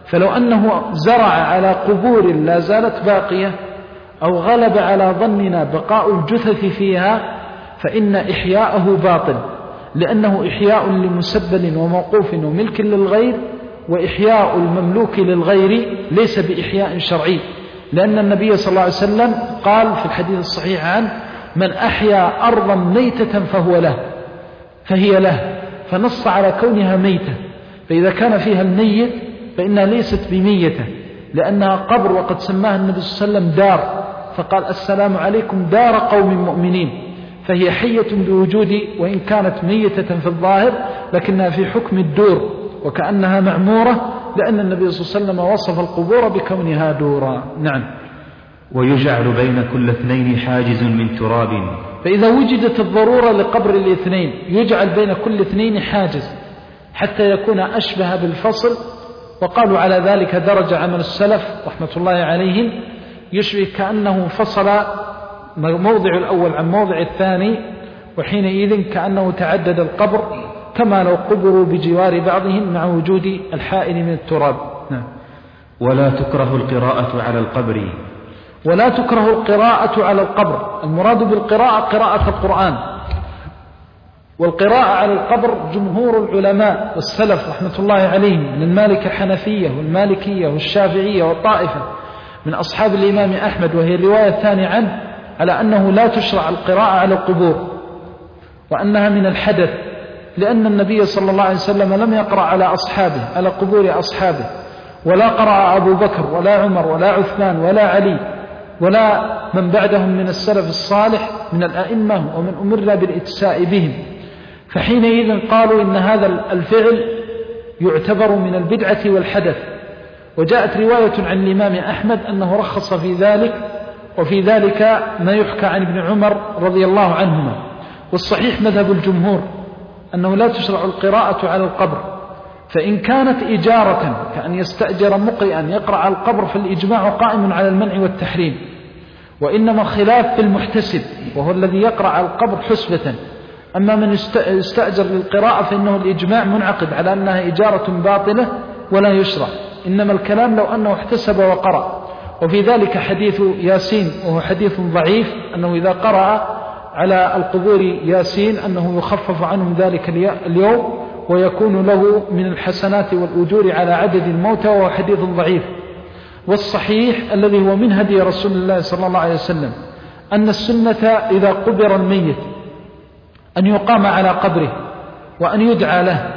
فلو أنه زرع على قبور لا زالت باقية أو غلب على ظننا بقاء الجثث فيها فإن إحياءه باطل، لأنه إحياء لمسبل وموقوف وملك للغير، وإحياء المملوك للغير ليس بإحياء شرعي، لأن النبي صلى الله عليه وسلم قال في الحديث الصحيح عنه: من أحيا أرضا ميتة فهو له فهي له، فنص على كونها ميتة. فإذا كان فيها الميت فإنها ليست بميتة، لأنها قبر، وقد سماها النبي صلى الله عليه وسلم دار، فقال: السلام عليكم دار قوم مؤمنين. فهي حية بوجود، وإن كانت ميتة في الظاهر لكنها في حكم الدور، وكأنها معمورة، لأن النبي صلى الله عليه وسلم وصف القبور بكونها دورا. نعم. ويجعل بين كل اثنين حاجز من تراب. فإذا وجدت الضرورة لقبر الاثنين يجعل بين كل اثنين حاجز حتى يكون أشبه بالفصل، وقالوا على ذلك درجة عمل السلف رحمة الله عليهم، يشبه كأنه فصل موضع الأول عن موضع الثاني، وحينئذ كأنه تعدد القبر، كما لو قبروا بجوار بعضهم مع وجود الحائل من التراب. نعم. ولا تكره القراءة على القبر. ولا تكره القراءة على القبر، المراد بالقراءة قراءة القرآن. والقراءة على القبر جمهور العلماء والسلف رحمة الله عليهم من المالكة الحنفية والمالكية والشافعية والطائفة من أصحاب الإمام أحمد، وهي الرواية الثانية عنه، على أنه لا تشرع القراءة على القبور، وأنها من الحدث، لأن النبي صلى الله عليه وسلم لم يقرأ على أصحابه على قبور أصحابه، ولا قرأ أبو بكر ولا عمر ولا عثمان ولا علي ولا من بعدهم من السلف الصالح من الأئمة ومن أمرنا بالإتساء بهم. فحينئذ قالوا إن هذا الفعل يعتبر من البدعة والحدث. وجاءت رواية عن الإمام أحمد أنه رخص في ذلك، وفي ذلك ما يحكى عن ابن عمر رضي الله عنهما. والصحيح مذهب الجمهور أنه لا تشرع القراءة على القبر، فإن كانت إجارة كأن يستأجر مقرئا يقرأ على القبر فالإجماع قائم على المنع والتحريم، وإنما الخلاف في المحتسب وهو الذي يقرأ على القبر حسبة. أما من يستأجر للقراءة فإنه الإجماع منعقد على أنها إجارة باطلة ولا يشرع، إنما الكلام لو أنه احتسب وقرأ. وفي ذلك حديث ياسين وهو حديث ضعيف، أنه إذا قرأ على القبور ياسين أنه يخفف عنهم ذلك اليوم ويكون له من الحسنات والأجور على عدد الموتى، وهو حديث ضعيف. والصحيح الذي هو من هدي رسول الله صلى الله عليه وسلم أن السنة إذا قبر الميت أن يقام على قبره وأن يدعى له،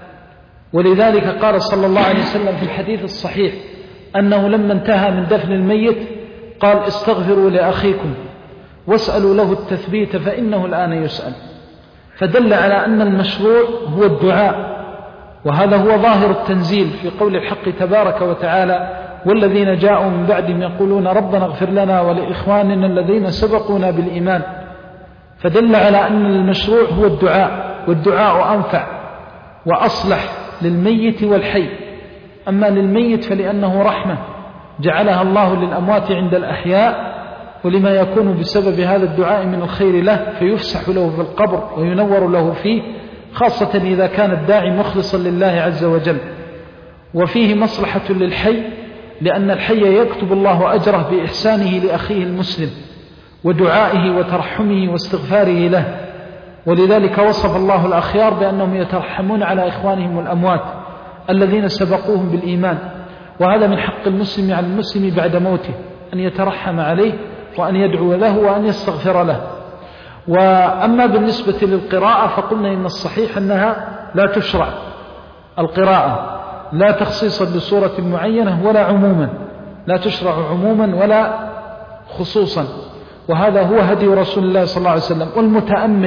ولذلك قال صلى الله عليه وسلم في الحديث الصحيح أنه لما انتهى من دفن الميت قال: استغفروا لأخيكم واسألوا له التثبيت فإنه الآن يسأل. فدل على أن المشروع هو الدعاء، وهذا هو ظاهر التنزيل في قول الحق تبارك وتعالى: والذين جاءوا من بعدهم يقولون ربنا اغفر لنا ولإخواننا الذين سبقونا بالإيمان. فدل على أن المشروع هو الدعاء، والدعاء أنفع وأصلح للميت والحي. أما للميت فلأنه رحمة جعلها الله للأموات عند الأحياء، ولما يكون بسبب هذا الدعاء من الخير له، فيفسح له في القبر وينور له فيه، خاصة إذا كان الداعي مخلصا لله عز وجل. وفيه مصلحة للحي، لأن الحي يكتب الله أجره بإحسانه لأخيه المسلم ودعائه وترحمه واستغفاره له. ولذلك وصف الله الأخيار بأنهم يترحمون على إخوانهم الأموات الذين سبقوهم بالإيمان، وهذا من حق المسلم على المسلم بعد موته أن يترحم عليه وأن يدعو له وأن يستغفر له. وأما بالنسبة للقراءة فقلنا إن الصحيح أنها لا تشرع القراءة، لا تخصيصا لسورة معينة ولا عموما، لا تشرع عموما ولا خصوصا، وهذا هو هدي رسول الله صلى الله عليه وسلم. والمتأمل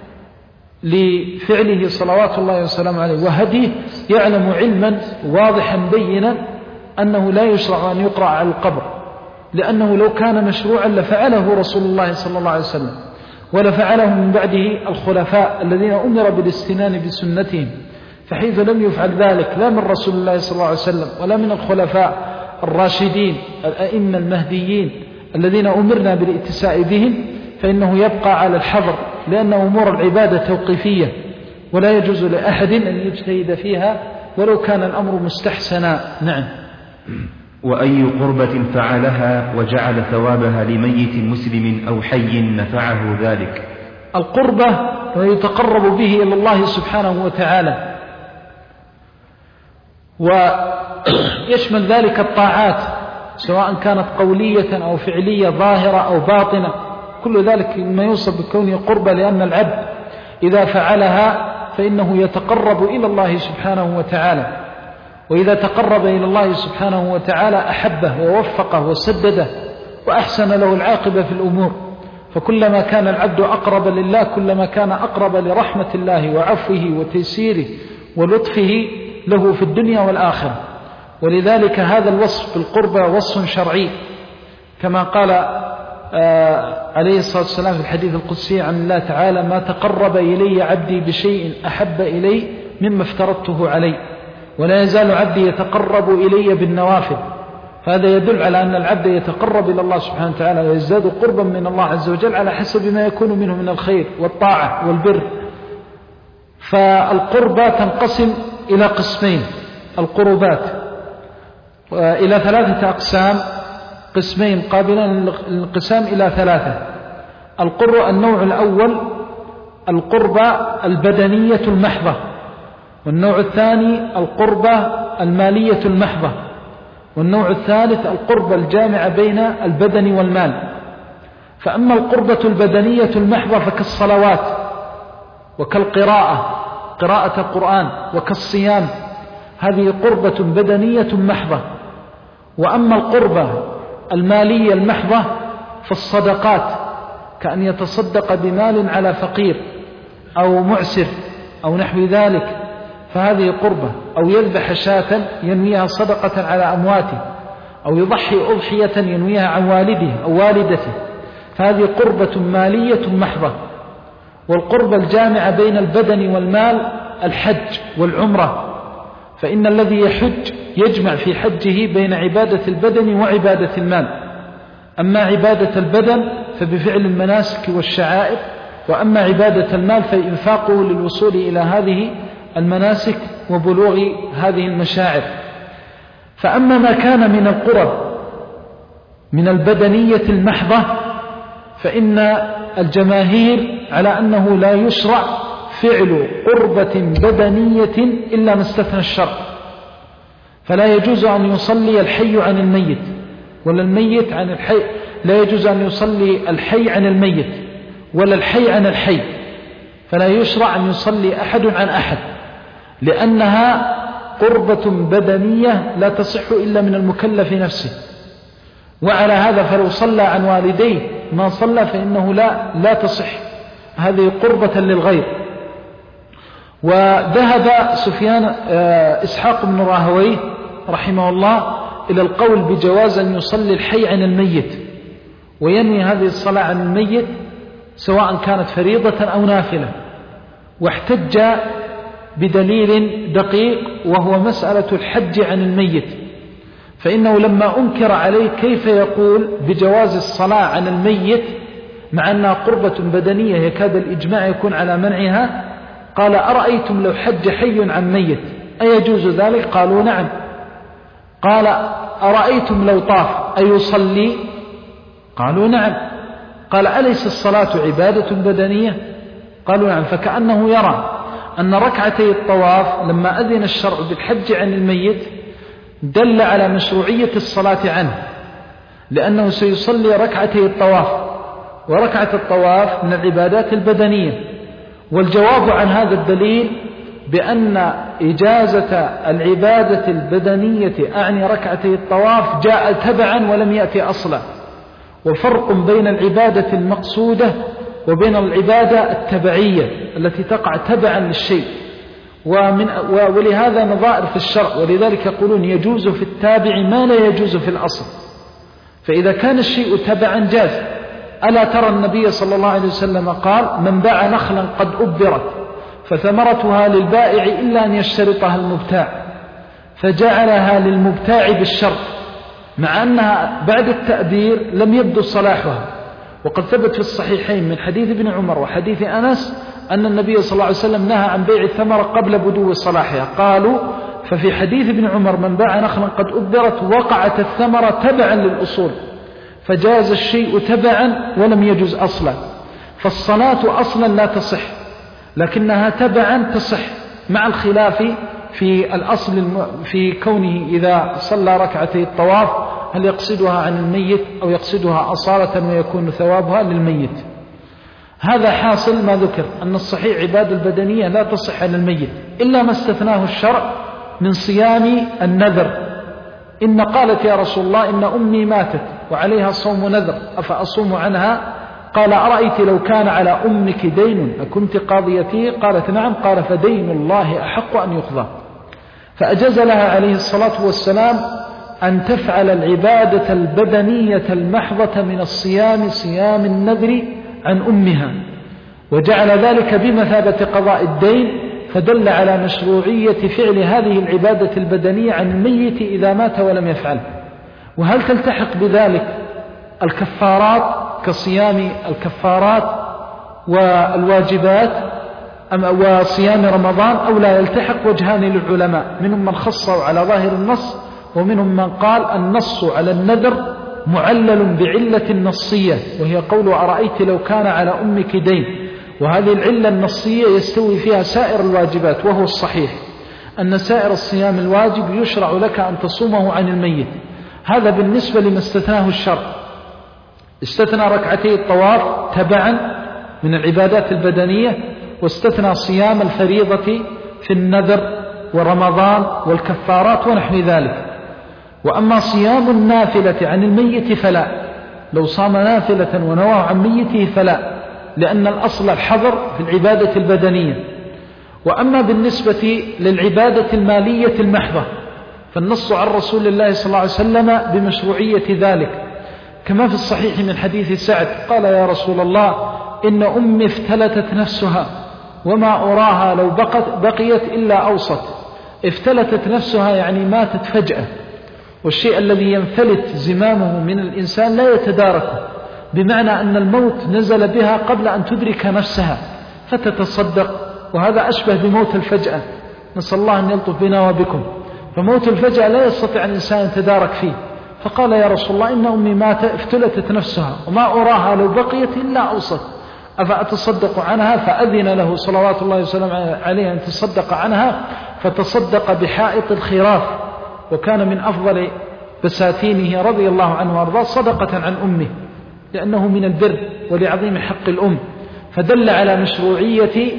لفعله صلوات الله وسلامه عليه وهديه يعلم علما واضحا بينا أنه لا يشرع أن يقرأ على القبر، لأنه لو كان مشروعا لفعله رسول الله صلى الله عليه وسلم، ولفعله من بعده الخلفاء الذين أمر بالاستنان بسنتهم. فحيث لم يفعل ذلك لا من رسول الله صلى الله عليه وسلم ولا من الخلفاء الراشدين الأئمة المهديين الذين أمرنا بالاتساء بهم، فإنه يبقى على الحظر، لأن أمور العبادة توقيفية ولا يجوز لأحد أن يجتهد فيها ولو كان الأمر مستحسنا. نعم. وأي قربة فعلها وجعل ثوابها لميت مسلم أو حي نفعه ذلك؟ القربة يتقرب به إلى الله سبحانه وتعالى، ويشمل ذلك الطاعات سواء كانت قولية أو فعلية ظاهرة أو باطنة، كل ذلك ما يوصف بكونه قربة، لأن العبد إذا فعلها فإنه يتقرب إلى الله سبحانه وتعالى، وإذا تقرب إلى الله سبحانه وتعالى أحبه ووفقه وسدده وأحسن له العاقبة في الأمور، فكلما كان العبد أقرب لله كلما كان أقرب لرحمة الله وعفوه وتيسيره ولطفه له في الدنيا والآخرة. ولذلك هذا الوصف بالقربة وصف شرعي، كما قال عليه الصلاة والسلام في الحديث القدسي عن الله تعالى: ما تقرب إلي عبدي بشيء أحب إلي مما افترضته عليه، ولا يزال عبدي يتقرب إلي بالنوافل. فهذا يدل على أن العبد يتقرب إلى الله سبحانه وتعالى ويزداد قربا من الله عز وجل على حسب ما يكون منه من الخير والطاعة والبر. فالقربة تنقسم إلى قسمين، القربات إلى ثلاثة أقسام، قسمين قابلان للانقسام إلى ثلاثة. القرب النوع الأول القربة البدنية المحضة، والنوع الثاني القربة المالية المحضة، والنوع الثالث القربة الجامعة بين البدن والمال. فأما القربة البدنية المحضة فكالصلوات وكالقراءة، قراءة القرآن، وكالصيام، هذه قربة بدنية محضة. وأما القربة المالية المحضة فالصدقات، كأن يتصدق بمال على فقير أو معسر أو نحو ذلك، فهذه قربة، أو يذبح شاة ينويها صدقة على أمواته، أو يضحي أضحية ينويها عن والده أو والدته، فهذه قربة مالية محضة. والقربة الجامعة بين البدن والمال الحج والعمرة، فإن الذي يحج يجمع في حجه بين عبادة البدن وعبادة المال. أما عبادة البدن فبفعل المناسك والشعائر، وأما عبادة المال فإنفاقه للوصول إلى هذه المناسك وبلوغ هذه المشاعر. فأما ما كان من القرب من البدنية المحضة فإن الجماهير على أنه لا يشرع فعل قربة بدنية إلا ما استثنى الشرع، فلا يجوز أن يصلي الحي عن الميت ولا الميت عن الحي، لا يجوز أن يصلي الحي عن الميت ولا الحي عن الحي، فلا يشرع أن يصلي أحد عن أحد، لأنها قربة بدنية لا تصح إلا من المكلف نفسه. وعلى هذا فلو صلى عن والديه ما صلى فإنه لا, لا تصح، هذه قربة للغير. وذهب سفيان إسحاق بن راهويه رحمه الله إلى القول بجواز أن يصلي الحي عن الميت وينوي هذه الصلاة عن الميت سواء كانت فريضة أو نافلة، واحتج بدليل دقيق وهو مسألة الحج عن الميت، فإنه لما أنكر عليه كيف يقول بجواز الصلاة عن الميت مع أنها قربة بدنية يكاد الإجماع يكون على منعها، قال: أرأيتم لو حج حي عن ميت أيجوز ذلك؟ قالوا: نعم. قال: أرأيتم لو طاف أيصلي؟ قالوا: نعم. قال: أليس الصلاة عبادة بدنية؟ قالوا: نعم. فكأنه يرى أن ركعتي الطواف لما أذن الشرع بالحج عن الميت دل على مشروعية الصلاة عنه، لأنه سيصلي ركعتي الطواف، وركعة الطواف من العبادات البدنية. والجواب عن هذا الدليل بأن إجازة العبادة البدنية أعني ركعتي الطواف جاء تبعا ولم يأتي أصلا، وفرق بين العبادة المقصودة وبين العبادة التبعية التي تقع تبعا للشيء، ومن ولهذا نظائر في الشرع، ولذلك يقولون يجوز في التابع ما لا يجوز في الأصل. فإذا كان الشيء تبعا جاز. ألا ترى النبي صلى الله عليه وسلم قال: من باع نخلا قد أبرت فثمرتها للبائع إلا أن يشترطها المبتاع، فجعلها للمبتاع بالشرط، مع أنها بعد التأبير لم يبدو صلاحها. وقد ثبت في الصحيحين من حديث ابن عمر وحديث أنس أن النبي صلى الله عليه وسلم نهى عن بيع الثمرة قبل بدو صلاحها. قالوا: ففي حديث ابن عمر من باع نخلا قد أبدرت وقعت الثمرة تبعا للأصول، فجاز الشيء تبعا ولم يجوز أصلا. فالصلاة أصلا لا تصح، لكنها تبعا تصح، مع الخلاف في الأصل في كونه إذا صلى ركعتي الطواف هل يقصدها عن الميت أو يقصدها أصالة ويكون ثوابها للميت. هذا حاصل ما ذكر أن الصحيح عبادة البدنية لا تصح على الميت إلا ما استثناه الشرع من صيام النذر. إن قالت يا رسول الله إن أمي ماتت وعليها صوم نذر أفأصوم عنها؟ قال أرأيت لو كان على أمك دين أكنت قاضيتي؟ قالت نعم. قال فدين الله أحق أن يقضى. فأجاز لها عليه الصلاة والسلام أن تفعل العبادة البدنية المحضة من الصيام صيام النذر عن أمها، وجعل ذلك بمثابة قضاء الدين، فدل على مشروعية فعل هذه العبادة البدنية عن الميت إذا مات ولم يفعل. وهل تلتحق بذلك الكفارات كصيام الكفارات والواجبات أم وصيام رمضان أو لا يلتحق؟ وجهان للعلماء، منهم من خصوا على ظاهر النص، ومنهم من قال النص على النذر معلل بعلة نصية وهي قول أرأيت لو كان على أمك دين، وهذه العلة النصية يستوي فيها سائر الواجبات. وهو الصحيح أن سائر الصيام الواجب يشرع لك أن تصومه عن الميت. هذا بالنسبة لما استثناه الشرع. استثنى ركعتي الطواف تبعا من العبادات البدنية، واستثنى صيام الفريضة في النذر ورمضان والكفارات ونحو ذلك. وأما صيام النافلة عن الميت فلا، لو صام نافلة ونواه عن ميته فلا، لأن الأصل الحظر في العبادة البدنية. وأما بالنسبة للعبادة المالية المحضة فالنص عن رسول الله صلى الله عليه وسلم بمشروعية ذلك، كما في الصحيح من حديث سعد قال يا رسول الله إن أمي افتلتت نفسها وما أراها لو بقت بقيت إلا أوسط. افتلتت نفسها يعني ماتت فجأة، والشيء الذي ينفلت زمامه من الإنسان لا يتداركه، بمعنى أن الموت نزل بها قبل أن تدرك نفسها فتتصدق، وهذا أشبه بموت الفجأة، نسأل الله أن يلطف بنا وبكم. فموت الفجأة لا يستطيع الإنسان يتدارك فيه، فقال يا رسول الله إن أمي مات افتلتت نفسها وما أراها لو بقيت إلا أوسط أفأتصدق عنها؟ فأذن له صلوات الله وسلم عليه أن تصدق عنها، فتصدق بحائط الخراف، وكان من أفضل بساتينه رضي الله عنه وارضاه صدقة عن أمه، لأنه من البر ولعظيم حق الأم، فدل على مشروعية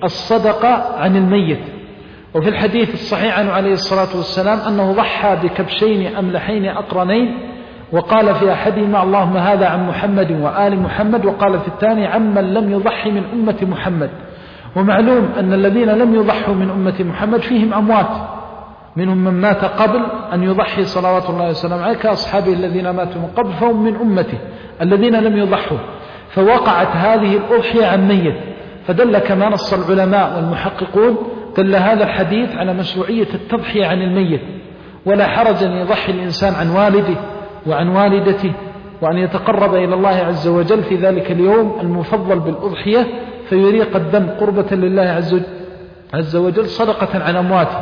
الصدقة عن الميت. وفي الحديث الصحيح عنه عليه الصلاة والسلام أنه ضحى بكبشين أملحين أقرنين، وقال في أحدهما اللهم هذا عن محمد وآل محمد، وقال في الثاني عمن لم يضحي من أمة محمد. ومعلوم أن الذين لم يضحوا من أمة محمد فيهم أموات، منهم من مات قبل أن يضحي صلوات الله وسلامه عليه كأصحابه الذين ماتوا من قبل، فهم من أمته الذين لم يضحوا، فوقعت هذه الأضحية عن ميت. فدل كما نص العلماء والمحققون دل هذا الحديث على مشروعية التضحية عن الميت، ولا حرج أن يضحي الإنسان عن والده وعن والدته، وأن يتقرب إلى الله عز وجل في ذلك اليوم المفضل بالأضحية فيريق الدم قربة لله عز وجل صدقة عن أمواته،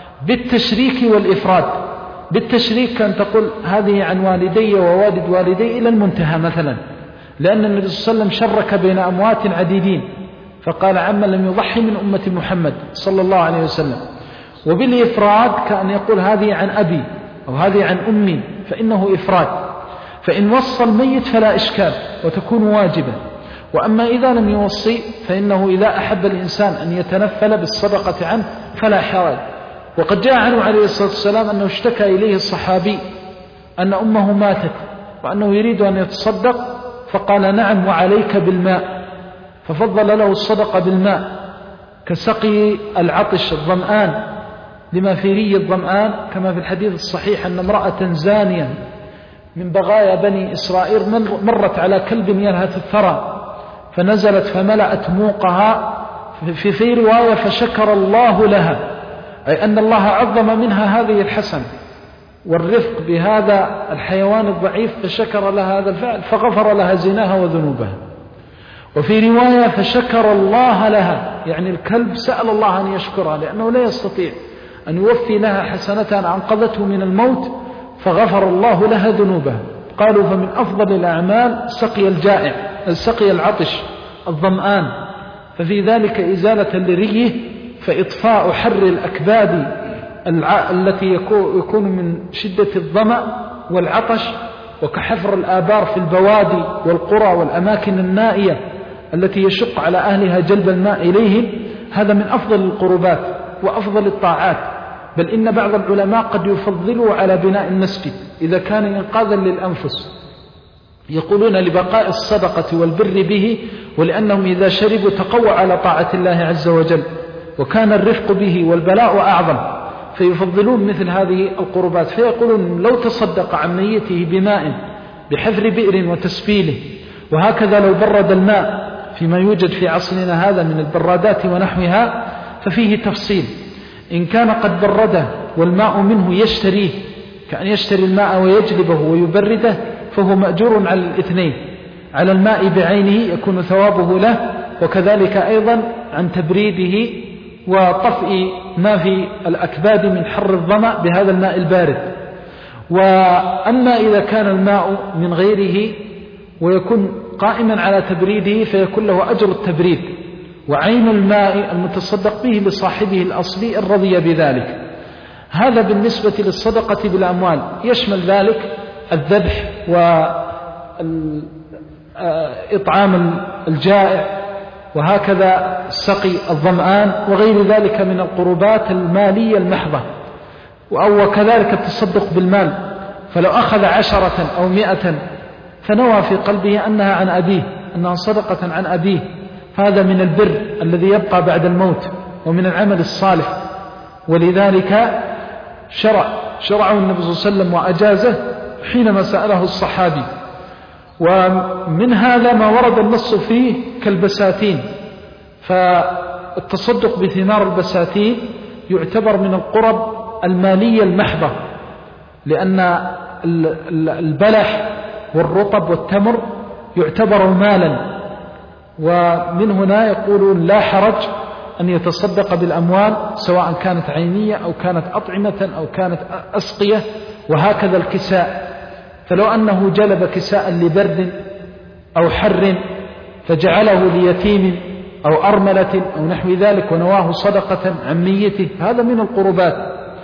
بالتشريك والإفراد. بالتشريك كان تقول هذه عن والدي ووالد والدي إلى المنتهى مثلا، لأن النبي صلى الله عليه وسلم شرك بين أموات عديدين فقال عمن لم يضحي من أمة محمد صلى الله عليه وسلم. وبالإفراد كأن يقول هذه عن أبي أو هذه عن أمي، فإنه إفراد، فإن وصى الميت فلا إشكال وتكون واجبة. وأما إذا لم يوصي فإنه إذا أحب الإنسان أن يتنفل بالصدقة عنه فلا حرج. وقد جاء عنه عليه الصلاة والسلام أنه اشتكى إليه الصحابي أن أمه ماتت وأنه يريد أن يتصدق، فقال نعم وعليك بالماء، ففضل له الصدقة بالماء كسقي العطش الظمآن لما في ري الظمآن، كما في الحديث الصحيح أن امرأة زانية من بغايا بني إسرائيل مرت على كلب يلهث الثرى فنزلت فملأت موقها، في في رواية فشكر الله لها، أي أن الله عظم منها هذه الحسنة والرفق بهذا الحيوان الضعيف، فشكر لها هذا الفعل فغفر لها زناها وذنوبها. وفي رواية فشكر الله لها، يعني الكلب سأل الله أن يشكرها لأنه لا يستطيع أن يوفي لها حسنة أنقذته من الموت فغفر الله لها ذنوبها. قالوا فمن أفضل الأعمال سقي الجائع، سقي العطش الظمآن، ففي ذلك إزالة لريه، فإطفاء حر الأكباد التي يكون من شدة الظمأ والعطش، وكحفر الآبار في البوادي والقرى والأماكن النائية التي يشق على أهلها جلب الماء إليهم. هذا من أفضل القربات وأفضل الطاعات، بل إن بعض العلماء قد يفضلوا على بناء المسجد إذا كان إنقاذا للأنفس، يقولون لبقاء الصدقة والبر به، ولأنهم إذا شربوا تقوى على طاعة الله عز وجل، وكان الرفق به والبلاء أعظم، فيفضلون مثل هذه القربات. فيقولون لو تصدق عن ميته بماء بحفر بئر وتسبيله، وهكذا لو برد الماء فيما يوجد في عصرنا هذا من البرادات ونحوها، ففيه تفصيل. إن كان قد برده والماء منه يشتريه كأن يشتري الماء ويجلبه ويبرده، فهو مأجور على الاثنين، على الماء بعينه يكون ثوابه له، وكذلك أيضا عن تبريده وطفئ ما في الأكباد من حر الظمأ بهذا الماء البارد. وأما إذا كان الماء من غيره ويكون قائما على تبريده فيكون له أجر التبريد، وعين الماء المتصدق به لصاحبه الأصلي إن رضي بذلك. هذا بالنسبة للصدقة بالأموال، يشمل ذلك الذبح وإطعام الجائع، وهكذا سقي الظمآن، وغير ذلك من القربات المالية المحضة. أو كذلك التصدق بالمال، فلو أخذ عشرة أو مئة فنوى في قلبه أنها عن أبيه، أنها صدقة عن أبيه، هذا من البر الذي يبقى بعد الموت ومن العمل الصالح. ولذلك شرع شرعه النبي صلى الله عليه وسلم وأجازه حينما سأله الصحابي. ومن هذا ما ورد النص فيه كالبساتين، فالتصدق بثمار البساتين يعتبر من القرب المالية المحضة، لأن البلح والرطب والتمر يعتبر مالا. ومن هنا يقولون لا حرج أن يتصدق بالأموال سواء كانت عينية أو كانت أطعمة أو كانت أسقية. وهكذا الكساء، فلو أنه جلب كساء لبرد أو حر فجعله ليتيم أو أرملة أو نحو ذلك ونواه صدقة عن ميته، هذا من القربات.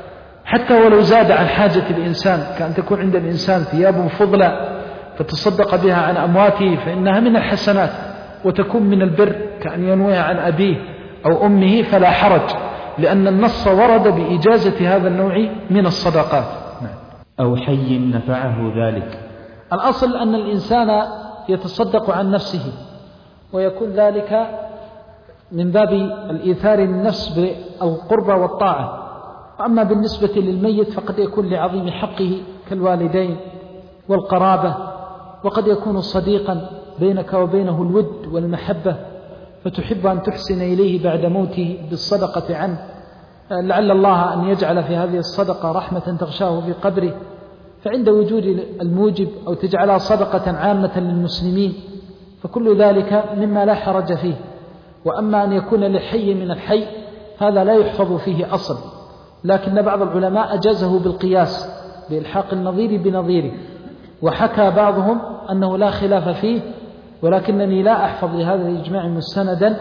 حتى ولو زاد عن حاجة الإنسان، كأن تكون عند الإنسان ثياب فضلة فتصدق بها عن أمواته، فإنها من الحسنات وتكون من البر، كأن ينويها عن أبيه أو أمه، فلا حرج، لأن النص ورد بإجازة هذا النوع من الصدقات. أو حي نفعه ذلك. الأصل أن الإنسان يتصدق عن نفسه، ويكون ذلك من باب الإيثار للنفس بالقربة والطاعة. أما بالنسبة للميت فقد يكون لعظيم حقه كالوالدين والقرابة، وقد يكون صديقا بينك وبينه الود والمحبة، فتحب أن تحسن إليه بعد موته بالصدقة عنه، لعل الله أن يجعل في هذه الصدقة رحمة تغشاه في قبره، فعند وجود الموجب أو تجعلها صدقة عامة للمسلمين، فكل ذلك مما لا حرج فيه. وأما أن يكون لحي من الحي هذا لا يحفظ فيه أصل، لكن بعض العلماء أجازه بالقياس بإلحاق النظير بنظيره، وحكى بعضهم أنه لا خلاف فيه، ولكنني لا أحفظ لهذا الإجماع مستندا،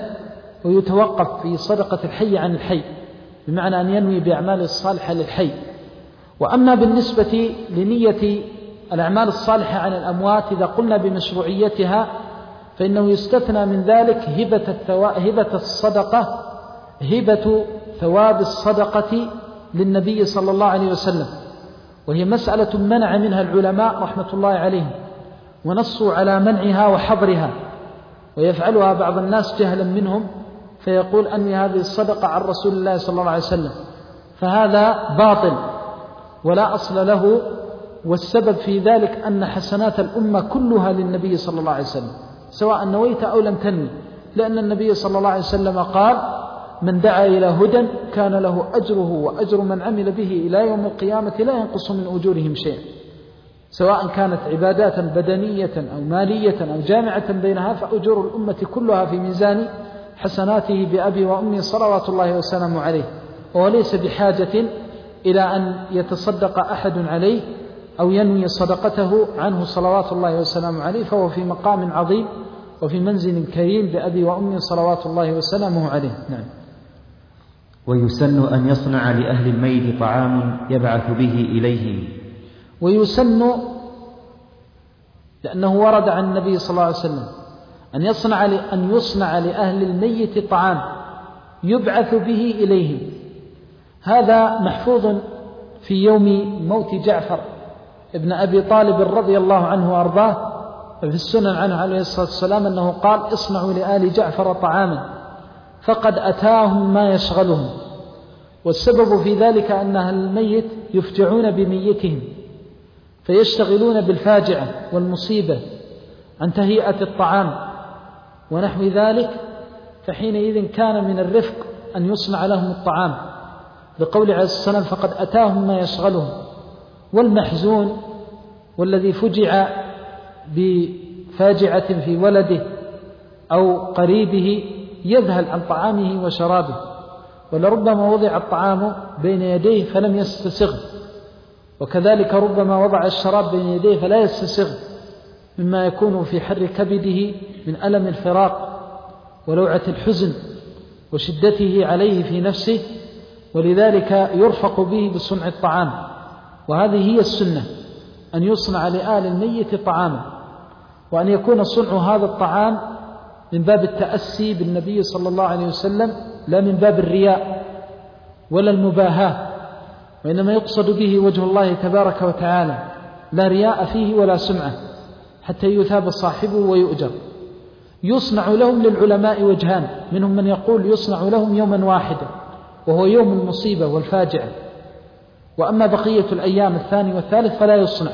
ويتوقف في صدقة الحي عن الحي، بمعنى أن ينوي بأعمال الصالحة للحي. وأما بالنسبة لنية الأعمال الصالحة عن الأموات، إذا قلنا بمشروعيتها فإنه يستثنى من ذلك هبة, الثوا... هبة الصدقة، هبة ثواب الصدقة للنبي صلى الله عليه وسلم، وهي مسألة منع منها العلماء رحمة الله عليهم، ونصوا على منعها وحظرها، ويفعلها بعض الناس جهلا منهم، فيقول أني هذه الصدقة عن رسول الله صلى الله عليه وسلم، فهذا باطل ولا أصل له. والسبب في ذلك أن حسنات الأمة كلها للنبي صلى الله عليه وسلم، سواء نويت أو لم تنوي، لأن النبي صلى الله عليه وسلم قال: من دعا إلى هدى كان له أجره وأجر من عمل به إلى يوم القيامة لا ينقص من أجورهم شيئا، سواء كانت عبادات بدنية أو مالية أو جامعة بينها، فأجور الأمة كلها في ميزان حسناته بأبي وأمي صلوات الله وسلامه عليه. وهو ليس بحاجة إلى أن يتصدق أحد عليه أو ينوي صدقته عنه صلوات الله وسلامه عليه، فهو في مقام عظيم وفي منزل كريم بأبي وأمي صلوات الله وسلامه عليه. نعم. ويسن أن يصنع لأهل الميت طعام يبعث به إليهم. ويسن لأنه ورد عن النبي صلى الله عليه وسلم أن يصنع أن يصنع لأهل الميت طعام يبعث به إليهم. هذا محفوظ في يوم موت جعفر ابن أبي طالب رضي الله عنه وأرضاه، في السنن عنه عليه الصلاة والسلام أنه قال: اصنعوا لآل جعفر طعاما فقد أتاهم ما يشغلهم. والسبب في ذلك أن أهل الميت يفجعون بميتهم فيشتغلون بالفاجعة والمصيبة عن تهيئة الطعام ونحو ذلك، فحينئذ كان من الرفق أن يصنع لهم الطعام، بقول عليه الصلاة والسلام: فقد أتاهم ما يشغلهم. والمحزون والذي فجع بفاجعة في ولده أو قريبه يذهل عن طعامه وشرابه، ولربما وضع الطعام بين يديه فلم يستسغ، وكذلك ربما وضع الشراب بين يديه فلا يستسغ، مما يكون في حر كبده من ألم الفراق ولوعة الحزن وشدته عليه في نفسه، ولذلك يرفق به بصنع الطعام. وهذه هي السنة، أن يصنع لآل الميت طعاما، وأن يكون صنع هذا الطعام من باب التأسي بالنبي صلى الله عليه وسلم، لا من باب الرياء ولا المباهاة، وإنما يقصد به وجه الله تبارك وتعالى، لا رياء فيه ولا سمعة، حتى يثاب صاحبه ويؤجر. يصنع لهم للعلماء وجهان، منهم من يقول يصنع لهم يوما واحدا وهو يوم المصيبة والفاجعة، وأما بقية الأيام الثاني والثالث فلا يصنع.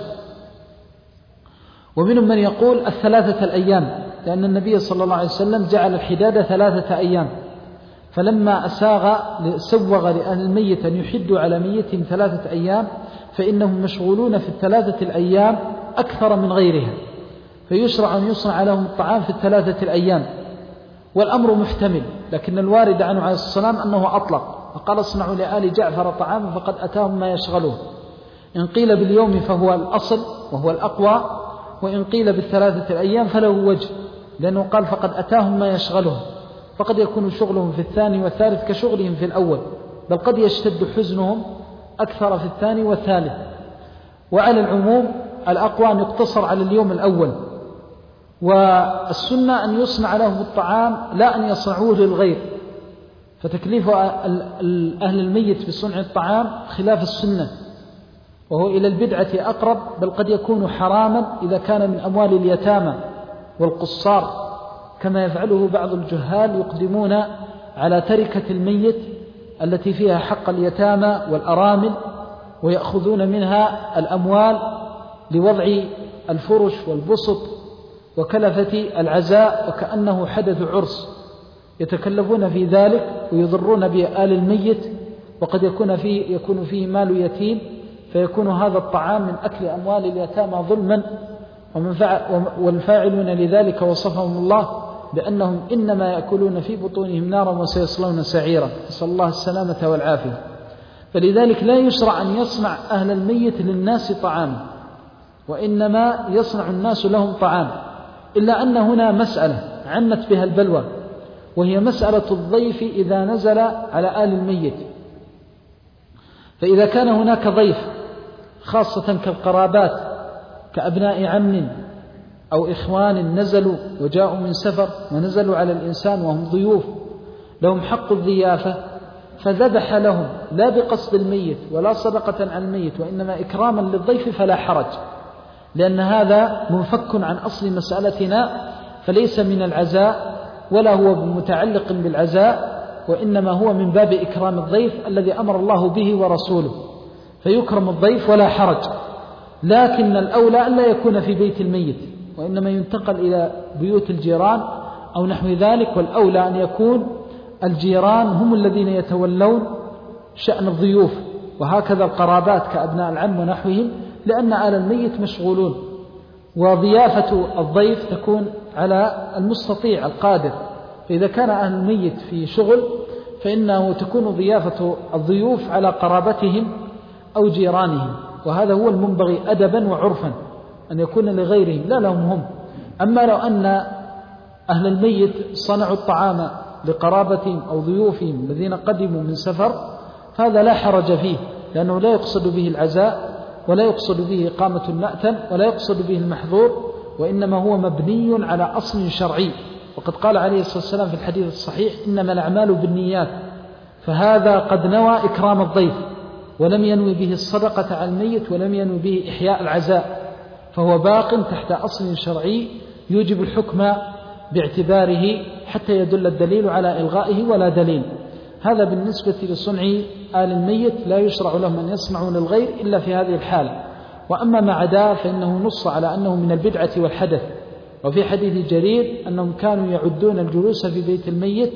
ومنهم من يقول الثلاثة الأيام، لأن النبي صلى الله عليه وسلم جعل الحداد ثلاثة أيام، فلما أساغ سوغ لأهل الميت أن يحدوا على ميتهم ثلاثة أيام، فإنهم مشغولون في الثلاثة الأيام أكثر من غيرها، فيشرع أن يصنع لهم الطعام في الثلاثة الأيام. والأمر محتمل، لكن الوارد عنه عليه الصلاة والسلام أنه أطلق، فقال: اصنعوا لآل جعفر طعاما فقد أتاهم ما يشغلون. إن قيل باليوم فهو الأصل وهو الأقوى، وإن قيل بالثلاثة الأيام فله وجه، لأنه قال: فقد أتاهم ما يشغلهم، فقد يكون شغلهم في الثاني والثالث كشغلهم في الأول، بل قد يشتد حزنهم أكثر في الثاني والثالث. وعلى العموم الأقوى أن يقتصر على اليوم الأول. والسنة أن يصنع لهم الطعام لا أن يصنعوه للغير، فتكليف أهل الميت بصنع الطعام خلاف السنة، وهو إلى البدعة أقرب، بل قد يكون حراما إذا كان من أموال اليتامى والقصار، كما يفعله بعض الجهال، يقدمون على تركة الميت التي فيها حق اليتامى والأرامل، ويأخذون منها الأموال لوضع الفرش والبسط وكلفة العزاء، وكأنه حدث عرس، يتكلفون في ذلك ويضرون بآل الميت، وقد يكون فيه, يكون فيه مال يتيم، فيكون هذا الطعام من أكل أموال اليتامى ظلما. والفاعلون لذلك وصفهم الله بأنهم إنما يأكلون في بطونهم نارا وسيصلون سعيرا، نسأل الله السلامة والعافية. فلذلك لا يشرع أن يصنع أهل الميت للناس طعام، وإنما يصنع الناس لهم طعام، إلا أن هنا مسألة عمت بها البلوى، وهي مسألة الضيف إذا نزل على آل الميت. فإذا كان هناك ضيف خاصة كالقرابات كأبناء عم أو إخوان نزلوا وجاءوا من سفر ونزلوا على الإنسان وهم ضيوف لهم حق الضيافة، فذبح لهم لا بقصد الميت ولا صدقة عن الميت، وإنما إكراما للضيف، فلا حرج، لأن هذا منفك عن أصل مسألتنا، فليس من العزاء ولا هو متعلق بالعزاء، وإنما هو من باب إكرام الضيف الذي أمر الله به ورسوله، فيكرم الضيف ولا حرج. لكن الأولى أن لا يكون في بيت الميت، وإنما ينتقل إلى بيوت الجيران أو نحو ذلك، والأولى أن يكون الجيران هم الذين يتولون شأن الضيوف، وهكذا القرابات كأبناء العم ونحوهم، لأن آل الميت مشغولون، وضيافة الضيف تكون على المستطيع القادر. فإذا كان أهل الميت في شغل فإنه تكون ضيافة الضيوف على قرابتهم أو جيرانهم، وهذا هو المنبغي أدبا وعرفا أن يكون لغيرهم لا لهم هم. أما لو أن أهل الميت صنعوا الطعام لقرابتهم أو ضيوفهم الذين قدموا من سفر هذا لا حرج فيه، لأنه لا يقصد به العزاء ولا يقصد به إقامة المأتم ولا يقصد به المحظور، وإنما هو مبني على أصل شرعي. وقد قال عليه الصلاة والسلام في الحديث الصحيح: إنما الأعمال بالنيات، فهذا قد نوى إكرام الضيف ولم ينوي به الصدقة على الميت ولم ينوي به إحياء العزاء، فهو باق تحت أصل شرعي يوجب الحكم باعتباره حتى يدل الدليل على إلغائه ولا دليل. هذا بالنسبة لصنع آل الميت، لا يشرع لهم أن يصنعوا للغير إلا في هذه الحالة. وأما ما عداه فإنه نص على أنه من البدعة والحدث. وفي حديث جرير أنهم كانوا يعدون الجلوس في بيت الميت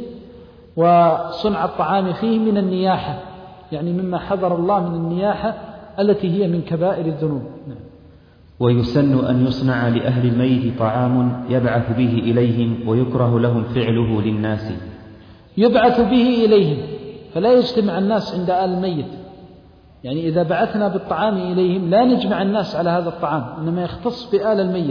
وصنع الطعام فيه من النياحة، يعني مما حذر الله من النياحة التي هي من كبائر الذنوب. ويسن أن يصنع لأهل الميت طعام يبعث به إليهم ويكره لهم فعله للناس. يبعث به إليهم، فلا يجتمع الناس عند آل الميت، يعني إذا بعثنا بالطعام إليهم لا نجمع الناس على هذا الطعام، إنما يختص بآل الميت.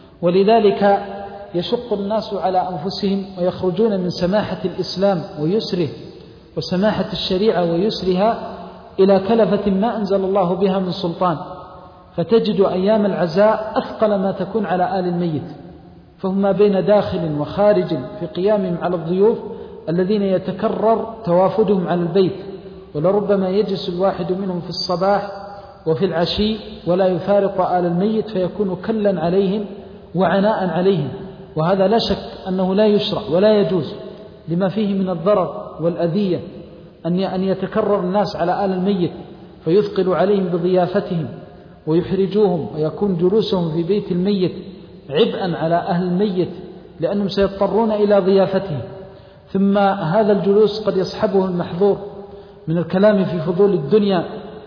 ولذلك يشق الناس على أنفسهم ويخرجون من سماحة الإسلام ويسره وسماحة الشريعة ويسرها إلى كلفة ما أنزل الله بها من سلطان، فتجد أيام العزاء أثقل ما تكون على آل الميت، فهم ما بين داخل وخارج في قيامهم على الضيوف الذين يتكرر توافدهم على البيت، ولربما يجلس الواحد منهم في الصباح وفي العشي ولا يفارق آل الميت، فيكون كلا عليهم وعناء عليهم. وهذا لا شك أنه لا يشرع ولا يجوز لما فيه من الضرر والأذية أن يتكرر الناس على آل الميت فيثقل عليهم بضيافتهم ويحرجوهم، ويكون جلوسهم في بيت الميت عبئا على أهل الميت لأنهم سيضطرون إلى ضيافتهم. ثم هذا الجلوس قد يصحبه المحظور من الكلام في فضول الدنيا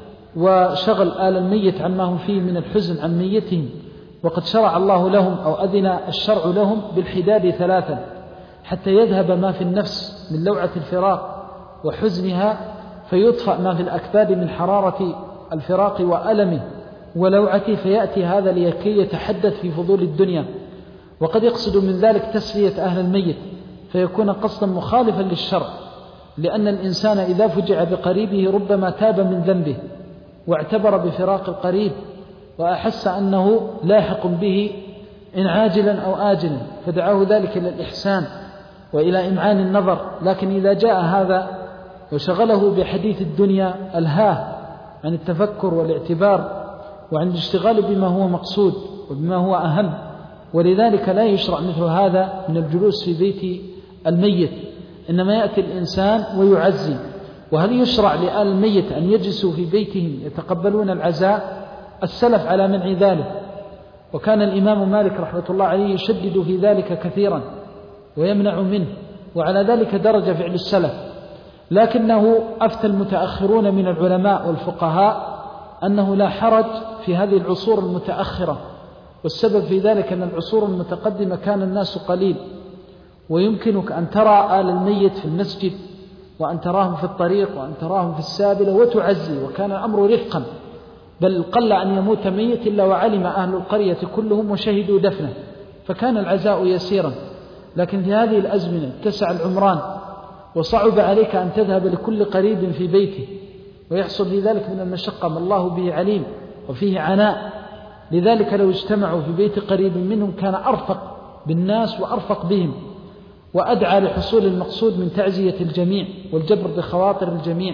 وشغل آل الميت عما هم فيه من الحزن عن ميتهم. وقد شرع الله لهم أو أذن الشرع لهم بالحداد ثلاثا حتى يذهب ما في النفس من لوعة الفراق وحزنها، فيطفأ ما في الأكباد من حرارة الفراق وألمه ولوعته، فيأتي هذا لكي يتحدث في فضول الدنيا. وقد يقصد من ذلك تسلية أهل الميت، فيكون قصدا مخالفا للشرع، لأن الإنسان إذا فجع بقريبه ربما تاب من ذنبه واعتبر بفراق القريب وأحس أنه لاحق به إن عاجلا أو آجلا، فدعاه ذلك إلى الإحسان وإلى إمعان النظر. لكن إذا جاء هذا وشغله بحديث الدنيا ألهاه عن التفكر والاعتبار وعن الاشتغال بما هو مقصود وبما هو أهم، ولذلك لا يشرع مثل هذا من الجلوس في بيت الميت، إنما يأتي الإنسان ويعزي. وهل يشرع لآل الميت أن يجلسوا في بيتهم يتقبلون العزاء؟ السلف على منع ذلك، وكان الإمام مالك رحمة الله عليه يشدد في ذلك كثيرا ويمنع منه، وعلى ذلك درج فعل السلف. لكنه أفتى المتأخرون من العلماء والفقهاء أنه لا حرج في هذه العصور المتأخرة، والسبب في ذلك أن العصور المتقدمة كان الناس قليل، ويمكنك أن ترى آل الميت في المسجد وأن تراهم في الطريق وأن تراهم في السابلة وتعزي، وكان الأمر رفقا، بل قل أن يموت ميت إلا وعلم أهل القرية كلهم وشهدوا دفنه، فكان العزاء يسيرا. لكن في هذه الأزمنة اتسع العمران وصعب عليك أن تذهب لكل قريب في بيته، ويحصل في ذلك من المشقة ما الله به عليم وفيه عناء. لذلك لو اجتمعوا في بيت قريب منهم كان أرفق بالناس وأرفق بهم، وأدعى لحصول المقصود من تعزية الجميع والجبر بخواطر الجميع.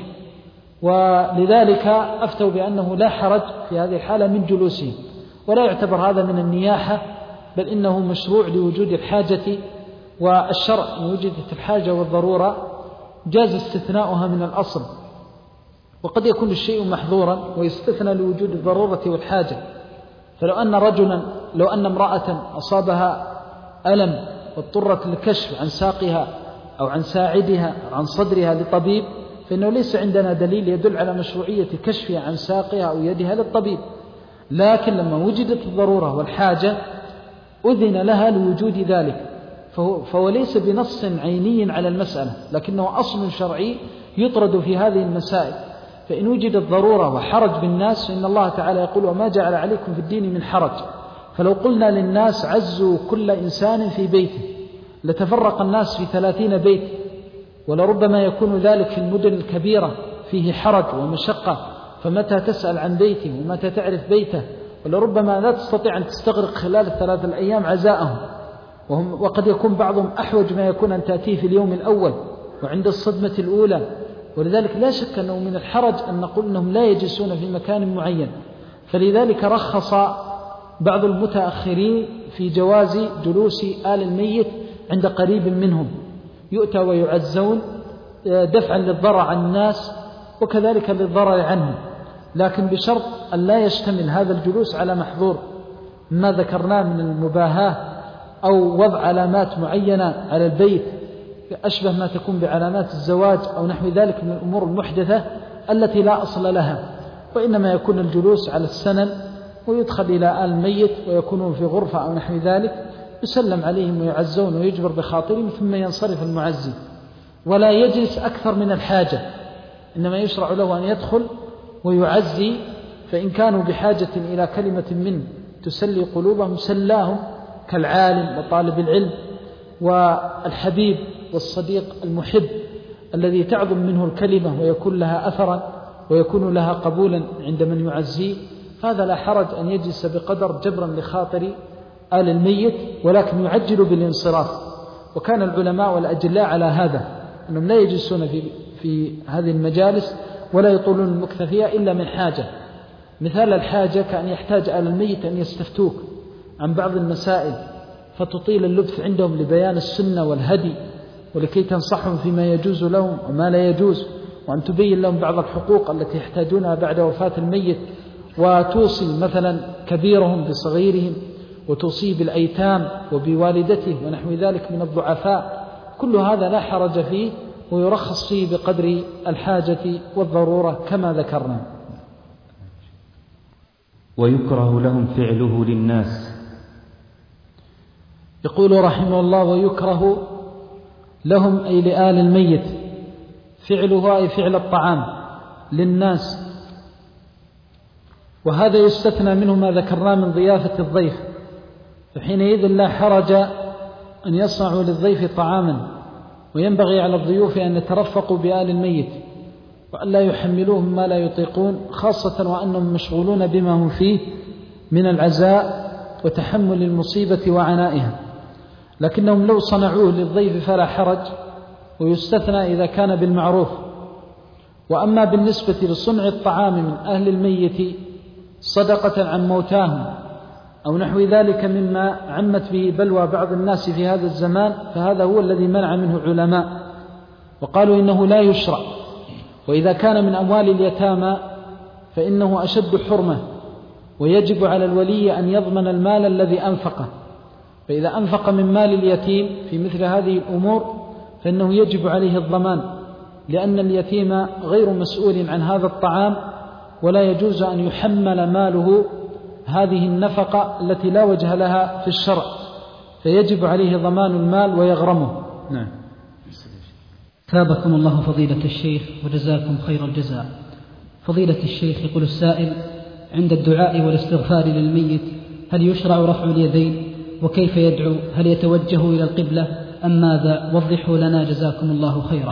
ولذلك أفتوا بأنه لا حرج في هذه الحالة من جلوسهم، ولا يعتبر هذا من النياحة، بل إنه مشروع لوجود الحاجة، والشرع إن وجدت الحاجة والضرورة جاز استثناؤها من الأصل. وقد يكون الشيء محظورا ويستثنى لوجود الضرورة والحاجة. فلو أن رجلا لو أن امرأة أصابها ألم واضطرت للكشف عن ساقها أو عن ساعدها أو عن صدرها لطبيب، فإنه ليس عندنا دليل يدل على مشروعية كشفها عن ساقها أو يدها للطبيب. لكن لما وجدت الضرورة والحاجة أذن لها لوجود ذلك، فهو, فهو ليس بنص عيني على المسألة، لكنه أصل شرعي يطرد في هذه المسائل. فإن وجدت ضرورة وحرج بالناس فإن الله تعالى يقول وما جعل عليكم في الدين من حرج. فلو قلنا للناس عزوا كل إنسان في بيته لتفرق الناس في ثلاثين بيت، ولربما يكون ذلك في المدن الكبيرة فيه حرج ومشقة، فمتى تسأل عن بيته ومتى تعرف بيته، ولربما لا تستطيع أن تستغرق خلال الثلاث الأيام عزاءهم، وهم وقد يكون بعضهم أحوج ما يكون أن تأتيه في اليوم الأول وعند الصدمة الأولى. ولذلك لا شك أنه من الحرج أن نقول أنهم لا يجلسون في مكان معين. فلذلك رخص بعض المتأخرين في جواز جلوس آل الميت عند قريب منهم، يؤتى ويعزون دفعا للضرر عن الناس وكذلك للضرر عنهم، لكن بشرط أن لا يشتمل هذا الجلوس على محظور ما ذكرناه من المباهاة أو وضع علامات معينة على البيت أشبه ما تكون بعلامات الزواج أو نحو ذلك من الأمور المحدثة التي لا أصل لها، وإنما يكون الجلوس على السنن ويدخل إلى آل الميت ويكونون في غرفة أو نحو ذلك، يسلم عليهم ويعزون ويجبر بخاطرهم ثم ينصرف المعزي، ولا يجلس أكثر من الحاجة، إنما يشرع له أن يدخل ويعزي. فإن كانوا بحاجة إلى كلمة منه تسلي قلوبهم سلاهم كالعالم وطالب العلم والحبيب والصديق المحب الذي تعظم منه الكلمة ويكون لها أثرا ويكون لها قبولا عند من يعزيه، هذا لا حرج أن يجلس بقدر جبرا لخاطر آل الميت، ولكن يعجل بالانصراف. وكان العلماء والأجلاء على هذا، أنهم لا يجلسون في, في هذه المجالس ولا يطولون المكث فيها إلا من حاجة. مثال الحاجة كأن يحتاج آل الميت أن يستفتوك عن بعض المسائل فتطيل اللبث عندهم لبيان السنة والهدي ولكي تنصحهم فيما يجوز لهم وما لا يجوز، وأن تبين لهم بعض الحقوق التي يحتاجونها بعد وفاة الميت، وتوصي مثلا كبيرهم بصغيرهم وتوصي بالأيتام وبوالدته ونحو ذلك من الضعفاء. كل هذا لا حرج فيه ويرخص فيه بقدر الحاجة والضرورة كما ذكرنا. ويكره لهم فعله للناس. يقول رحمه الله ويكره لهم أي لآل الميت فعله أي فعل الطعام للناس، وهذا يستثنى منه ما ذكرناه من ضيافة الضيف، فحينئذ لا حرج أن يصنعوا للضيف طعاما، وينبغي على الضيوف أن يترفقوا بآل الميت وأن لا يحملوهم ما لا يطيقون، خاصة وأنهم مشغولون بما هم فيه من العزاء وتحمل المصيبة وعنائها. لكنهم لو صنعوه للضيف فلا حرج، ويستثنى إذا كان بالمعروف. وأما بالنسبة لصنع الطعام من أهل الميت صدقة عن موتاهم أو نحو ذلك مما عمت به بلوى بعض الناس في هذا الزمان، فهذا هو الذي منع منه العلماء وقالوا إنه لا يشرع. وإذا كان من أموال اليتامى فإنه أشد حرمة، ويجب على الولي أن يضمن المال الذي أنفقه. فإذا أنفق من مال اليتيم في مثل هذه الأمور فإنه يجب عليه الضمان، لأن اليتيم غير مسؤول عن هذا الطعام، ولا يجوز أن يحمل ماله هذه النفقة التي لا وجه لها في الشرع، فيجب عليه ضمان المال ويغرمه. نعم. ثابكم الله فضيلة الشيخ وجزاكم خير الجزاء. فضيلة الشيخ يقول السائل: عند الدعاء والاستغفار للميت هل يشرع رفع اليدين؟ وكيف يدعو؟ هل يتوجه إلى القبلة أم ماذا؟ وضحوا لنا جزاكم الله خيرا.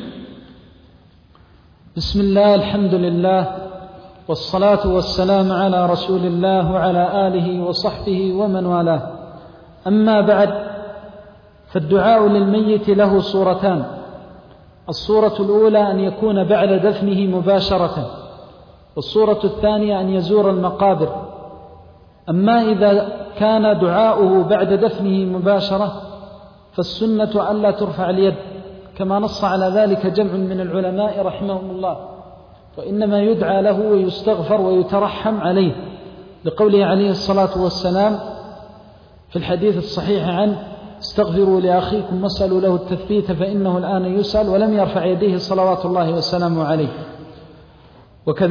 بسم الله، الحمد لله، والصلاة والسلام على رسول الله وعلى آله وصحبه ومن والاه. أما بعد، فالدعاء للميت له صورتان: الصورة الأولى أن يكون بعد دفنه مباشرة، والصورة الثانية أن يزور المقابر. أما إذا كان دعاؤه بعد دفنه مباشرة فالسنة ألا ترفع اليد، كما نص على ذلك جمع من العلماء رحمهم الله، وإنما يدعى له ويستغفر ويترحم عليه، لقوله عليه الصلاة والسلام في الحديث الصحيح عنه: استغفروا لأخيكم واسألوا له التثبيت فإنه الآن يسأل، ولم يرفع يديه صلوات الله وسلامه عليه.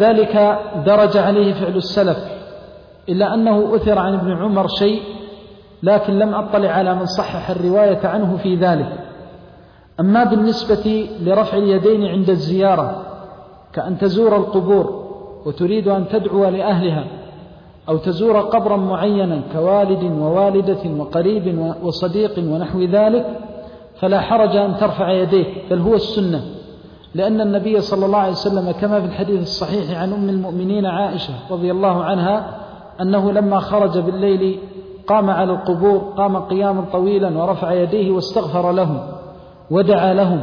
وكذلك درج عليه فعل السلف، إلا أنه أثر عن ابن عمر شيء لكن لم أطلع على من صحح الرواية عنه في ذلك. أما بالنسبة لرفع اليدين عند الزيارة كأن تزور القبور وتريد أن تدعو لأهلها، أو تزور قبرا معينا كوالد ووالدة وقريب وصديق ونحو ذلك، فلا حرج أن ترفع يديك، بل هو السنة، لأن النبي صلى الله عليه وسلم كما في الحديث الصحيح عن أم المؤمنين عائشة رضي الله عنها أنه لما خرج بالليل قام على القبور، قام قياما طويلا ورفع يديه واستغفر لهم ودعا لهم،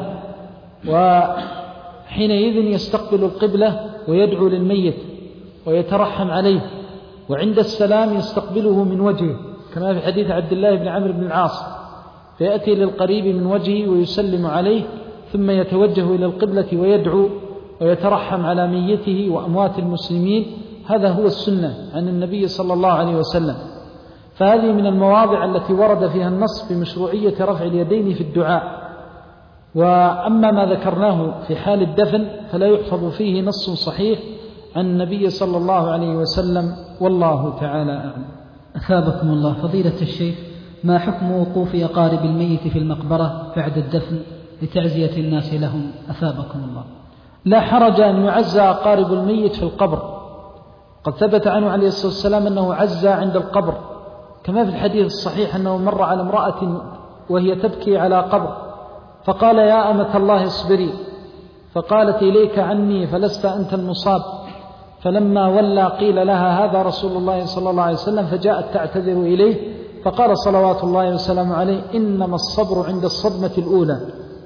وحينئذ يستقبل القبلة ويدعو للميت ويترحم عليه، وعند السلام يستقبله من وجهه كما في حديث عبد الله بن عمرو بن العاص، فيأتي للقريب من وجهه ويسلم عليه ثم يتوجه إلى القبلة ويدعو ويترحم على ميته وأموات المسلمين. هذا هو السنة عن النبي صلى الله عليه وسلم. فهذه من المواضع التي ورد فيها النص بمشروعية رفع اليدين في الدعاء. وأما ما ذكرناه في حال الدفن فلا يحفظ فيه نص صحيح عن النبي صلى الله عليه وسلم، والله تعالى أعلم. أثابكم الله فضيلة الشيخ، ما حكم وقوف أقارب الميت في المقبرة بعد الدفن لتعزية الناس لهم؟ أثابكم الله. لا حرج أن يعزى أقارب الميت في القبر، قد ثبت عنه عليه الصلاة والسلام أنه عزى عند القبر، كما في الحديث الصحيح أنه مر على امرأة وهي تبكي على قبر فقال يا أمة الله اصبري، فقالت إليك عني فلست أنت المصاب، فلما ولى قيل لها هذا رسول الله صلى الله عليه وسلم، فجاءت تعتذر إليه فقال صلوات الله وسلامه عليه إنما الصبر عند الصدمة الأولى،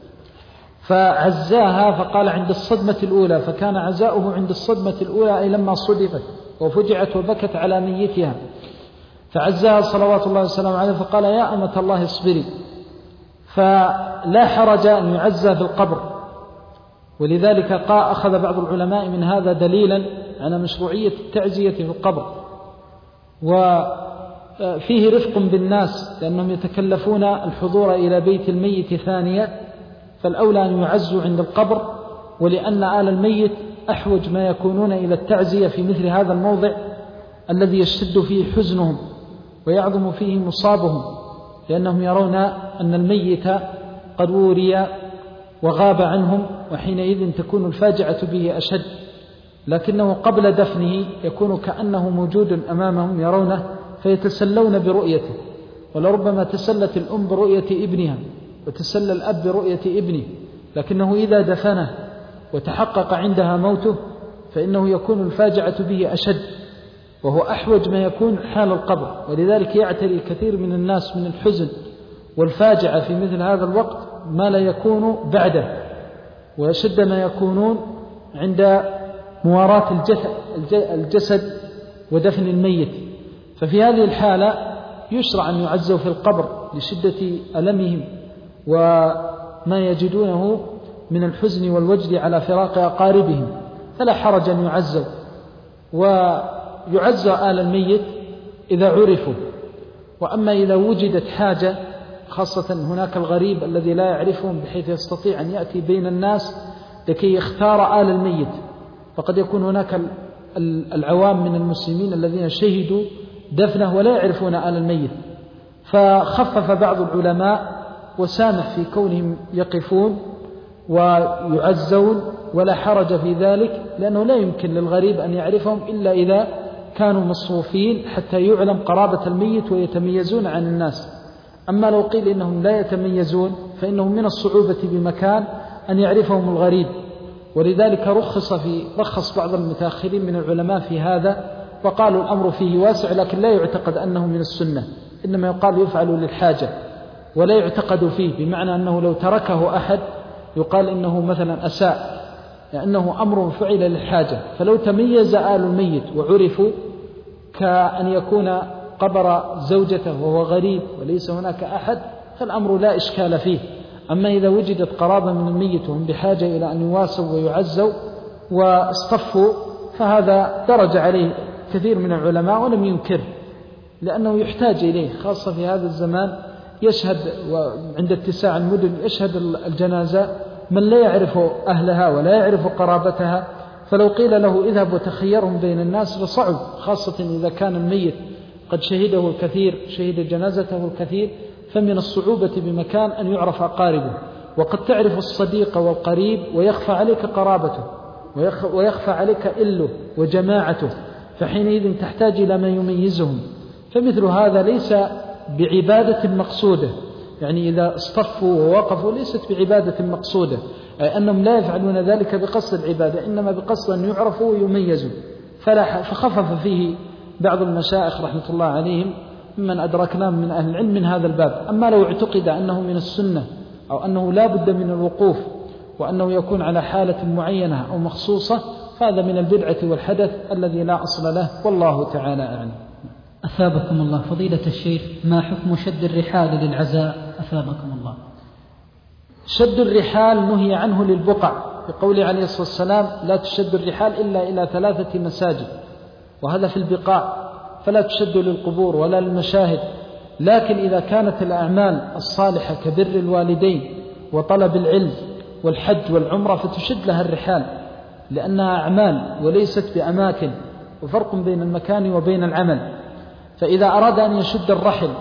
فعزاها فقال عند الصدمة الأولى، فكان عزاؤه عند الصدمة الأولى أي لما صدفت وفجعت وبكت على ميتها، فعزاها صلوات الله وسلامه عليه فقال يا أمة الله اصبري. فلا حرج أن يعزى في القبر، ولذلك قال أخذ بعض العلماء من هذا دليلا على مشروعية التعزية في القبر، وفيه رفق بالناس لأنهم يتكلفون الحضور إلى بيت الميت ثانية، فالأولى أن يعزوا عند القبر، ولأن آل الميت أحوج ما يكونون إلى التعزية في مثل هذا الموضع الذي يشتد فيه حزنهم ويعظم فيه مصابهم، لأنهم يرون أن الميت قد وري وغاب عنهم، وحينئذ تكون الفاجعة به أشد، لكنه قبل دفنه يكون كأنه موجود أمامهم يرونه فيتسلون برؤيته، ولربما تسلت الأم برؤية ابنها وتسلى الأب برؤية ابنه، لكنه إذا دفنه وتحقق عندها موته فإنه يكون الفاجعة به أشد، وهو أحوج ما يكون حال القبر، ولذلك يعتري الكثير من الناس من الحزن والفاجعة في مثل هذا الوقت ما لا يكون بعده، ويشد ما يكونون عند مواراة الجسد ودفن الميت. ففي هذه الحالة يشرع أن يعزوا في القبر لشدة ألمهم وما يجدونه من الحزن والوجد على فراق أقاربهم، فلا حرج أن يعزوا. ويعزى آل الميت إذا عرفوا، وأما إذا وجدت حاجة، خاصة هناك الغريب الذي لا يعرفهم بحيث يستطيع أن يأتي بين الناس لكي يختار آل الميت، فقد يكون هناك العوام من المسلمين الذين شهدوا دفنه ولا يعرفون آل الميت، فخفف بعض العلماء وسامح في كونهم يقفون ويعزون ولا حرج في ذلك، لأنه لا يمكن للغريب أن يعرفهم إلا إذا كانوا مصفوفين حتى يعلم قرابة الميت ويتميزون عن الناس. أما لو قيل إنهم لا يتميزون فإنهم من الصعوبة بمكان أن يعرفهم الغريب، ولذلك رخص في رخص بعض المتأخرين من العلماء في هذا، وقالوا الأمر فيه واسع، لكن لا يعتقد أنه من السنة، إنما يقال يفعل للحاجة ولا يعتقد فيه، بمعنى أنه لو تركه أحد يقال إنه مثلا أساء، لأنه أمر فعل للحاجة. فلو تميز آل الميت وعرفوا كأن يكون قبر زوجته وهو غريب وليس هناك أحد فالأمر لا إشكال فيه. أما إذا وجدت قرابة من الميت وهم بحاجة إلى أن يواسوا ويعزوا واصطفوا فهذا درج عليه كثير من العلماء ولم ينكر، لأنه يحتاج إليه، خاصة في هذا الزمان يشهد وعند اتساع المدن يشهد الجنازة من لا يعرف أهلها ولا يعرف قرابتها، فلو قيل له اذهب وتخيرهم بين الناس لصعب، خاصة إذا كان الميت قد شهده الكثير، شهد جنازته الكثير، فمن الصعوبة بمكان أن يعرف أقاربه. وقد تعرف الصديق والقريب ويخفى عليك قرابته، ويخفى عليك إله وجماعته، فحينئذ تحتاج إلى ما يميزهم. فمثل هذا ليس بعبادة مقصودة، يعني إذا اصطفوا ووقفوا ليست بعبادة مقصودة، أي أنهم لا يفعلون ذلك بقصد العبادة، إنما بقصد أن يعرفوا ويميزوا. فلا فخفف فيه بعض المشايخ رحمة الله عليهم ممن أدركناه من أهل العلم من هذا الباب. أما لو اعتقد أنه من السنة أو أنه لا بد من الوقوف وأنه يكون على حالة معينة أو مخصوصة، فهذا من البدعة والحدث الذي لا أصل له، والله تعالى أعلم. أثابكم الله فضيلة الشيخ، ما حكم شد الرحال للعزاء؟ أثابكم الله. شد الرحال نهي عنه للبقع، بقوله عليه الصلاة والسلام: لا تشد الرحال إلا إلى ثلاثة مساجد، وهذا في البقاع، فلا تشد للقبور ولا للمشاهد. لكن إذا كانت الأعمال الصالحة كبر الوالدين وطلب العلم والحج والعمرة فتشد لها الرحال، لأنها أعمال وليست بأماكن، وفرق بين المكان وبين العمل. فإذا أراد أن يشد الرحل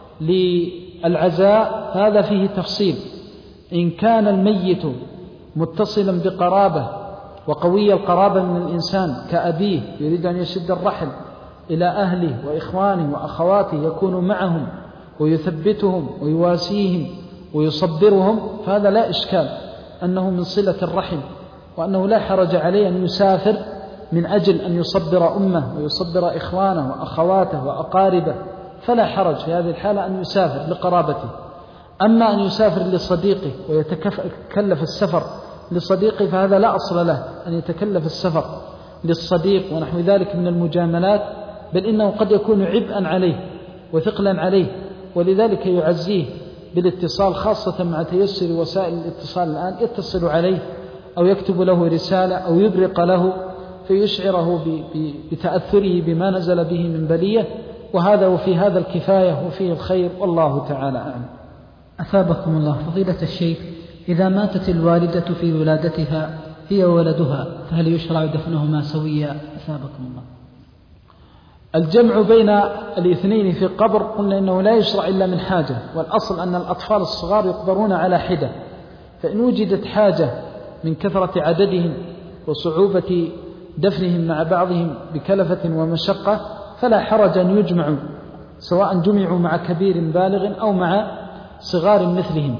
للعزاء هذا فيه تفصيل. إن كان الميت متصلا بقرابة وقوي القرابة من الإنسان كأبيه يريد أن يشد الرحل إلى أهله وإخوانه وأخواته يكون معهم ويثبتهم ويواسيهم ويصبرهم، فهذا لا إشكال أنه من صلة الرحم، وأنه لا حرج عليه أن يسافر من أجل أن يصبر أمه ويصبر إخوانه وأخواته وأقاربه، فلا حرج في هذه الحالة أن يسافر لقرابته. أما أن يسافر لصديقه ويتكلف السفر لصديقه فهذا لا أصل له، أن يتكلف السفر للصديق ونحو ذلك من المجاملات، بل إنه قد يكون عبئا عليه وثقلا عليه، ولذلك يعزيه بالاتصال، خاصة مع تيسر وسائل الاتصال الآن، يتصل عليه أو يكتب له رسالة أو يبرق له فيشعره بتأثره بما نزل به من بلية، وهذا وفي هذا الكفاية وفيه الخير، والله تعالى أعلم. أثابكم الله فضيلة الشيخ، إذا ماتت الوالدة في ولادتها هي وولدها فهل يشرع دفنهما سويا؟ أثابكم الله. الجمع بين الاثنين في قبر قلنا إنه لا يشرع إلا من حاجة، والأصل أن الأطفال الصغار يقبرون على حدة، فإن وجدت حاجة من كثرة عددهم وصعوبة دفنهم مع بعضهم بكلفة ومشقة فلا حرج أن يجمعوا، سواء جمعوا مع كبير بالغ أو مع صغار مثلهم.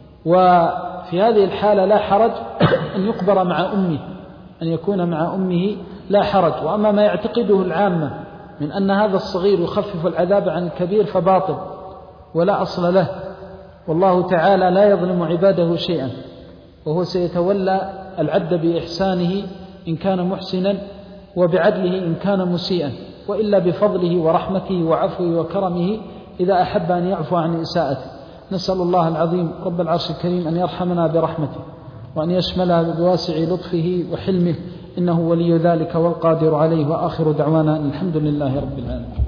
وفي هذه الحالة لا حرج أن يقبر مع أمه، أن يكون مع أمه لا حرج. وأما ما يعتقده العامة من أن هذا الصغير يخفف العذاب عن الكبير فباطل ولا أصل له، والله تعالى لا يظلم عباده شيئا، وهو سيتولى العد بإحسانه إن كان محسنا وبعدله إن كان مسيئا، وإلا بفضله ورحمته وعفوه وكرمه إذا أحب أن يعفو عن إساءته. نسأل الله العظيم رب العرش الكريم أن يرحمنا برحمته وأن يشملها بواسع لطفه وحلمه، إنه ولي ذلك والقادر عليه. وآخر دعوانا الحمد لله رب العالمين.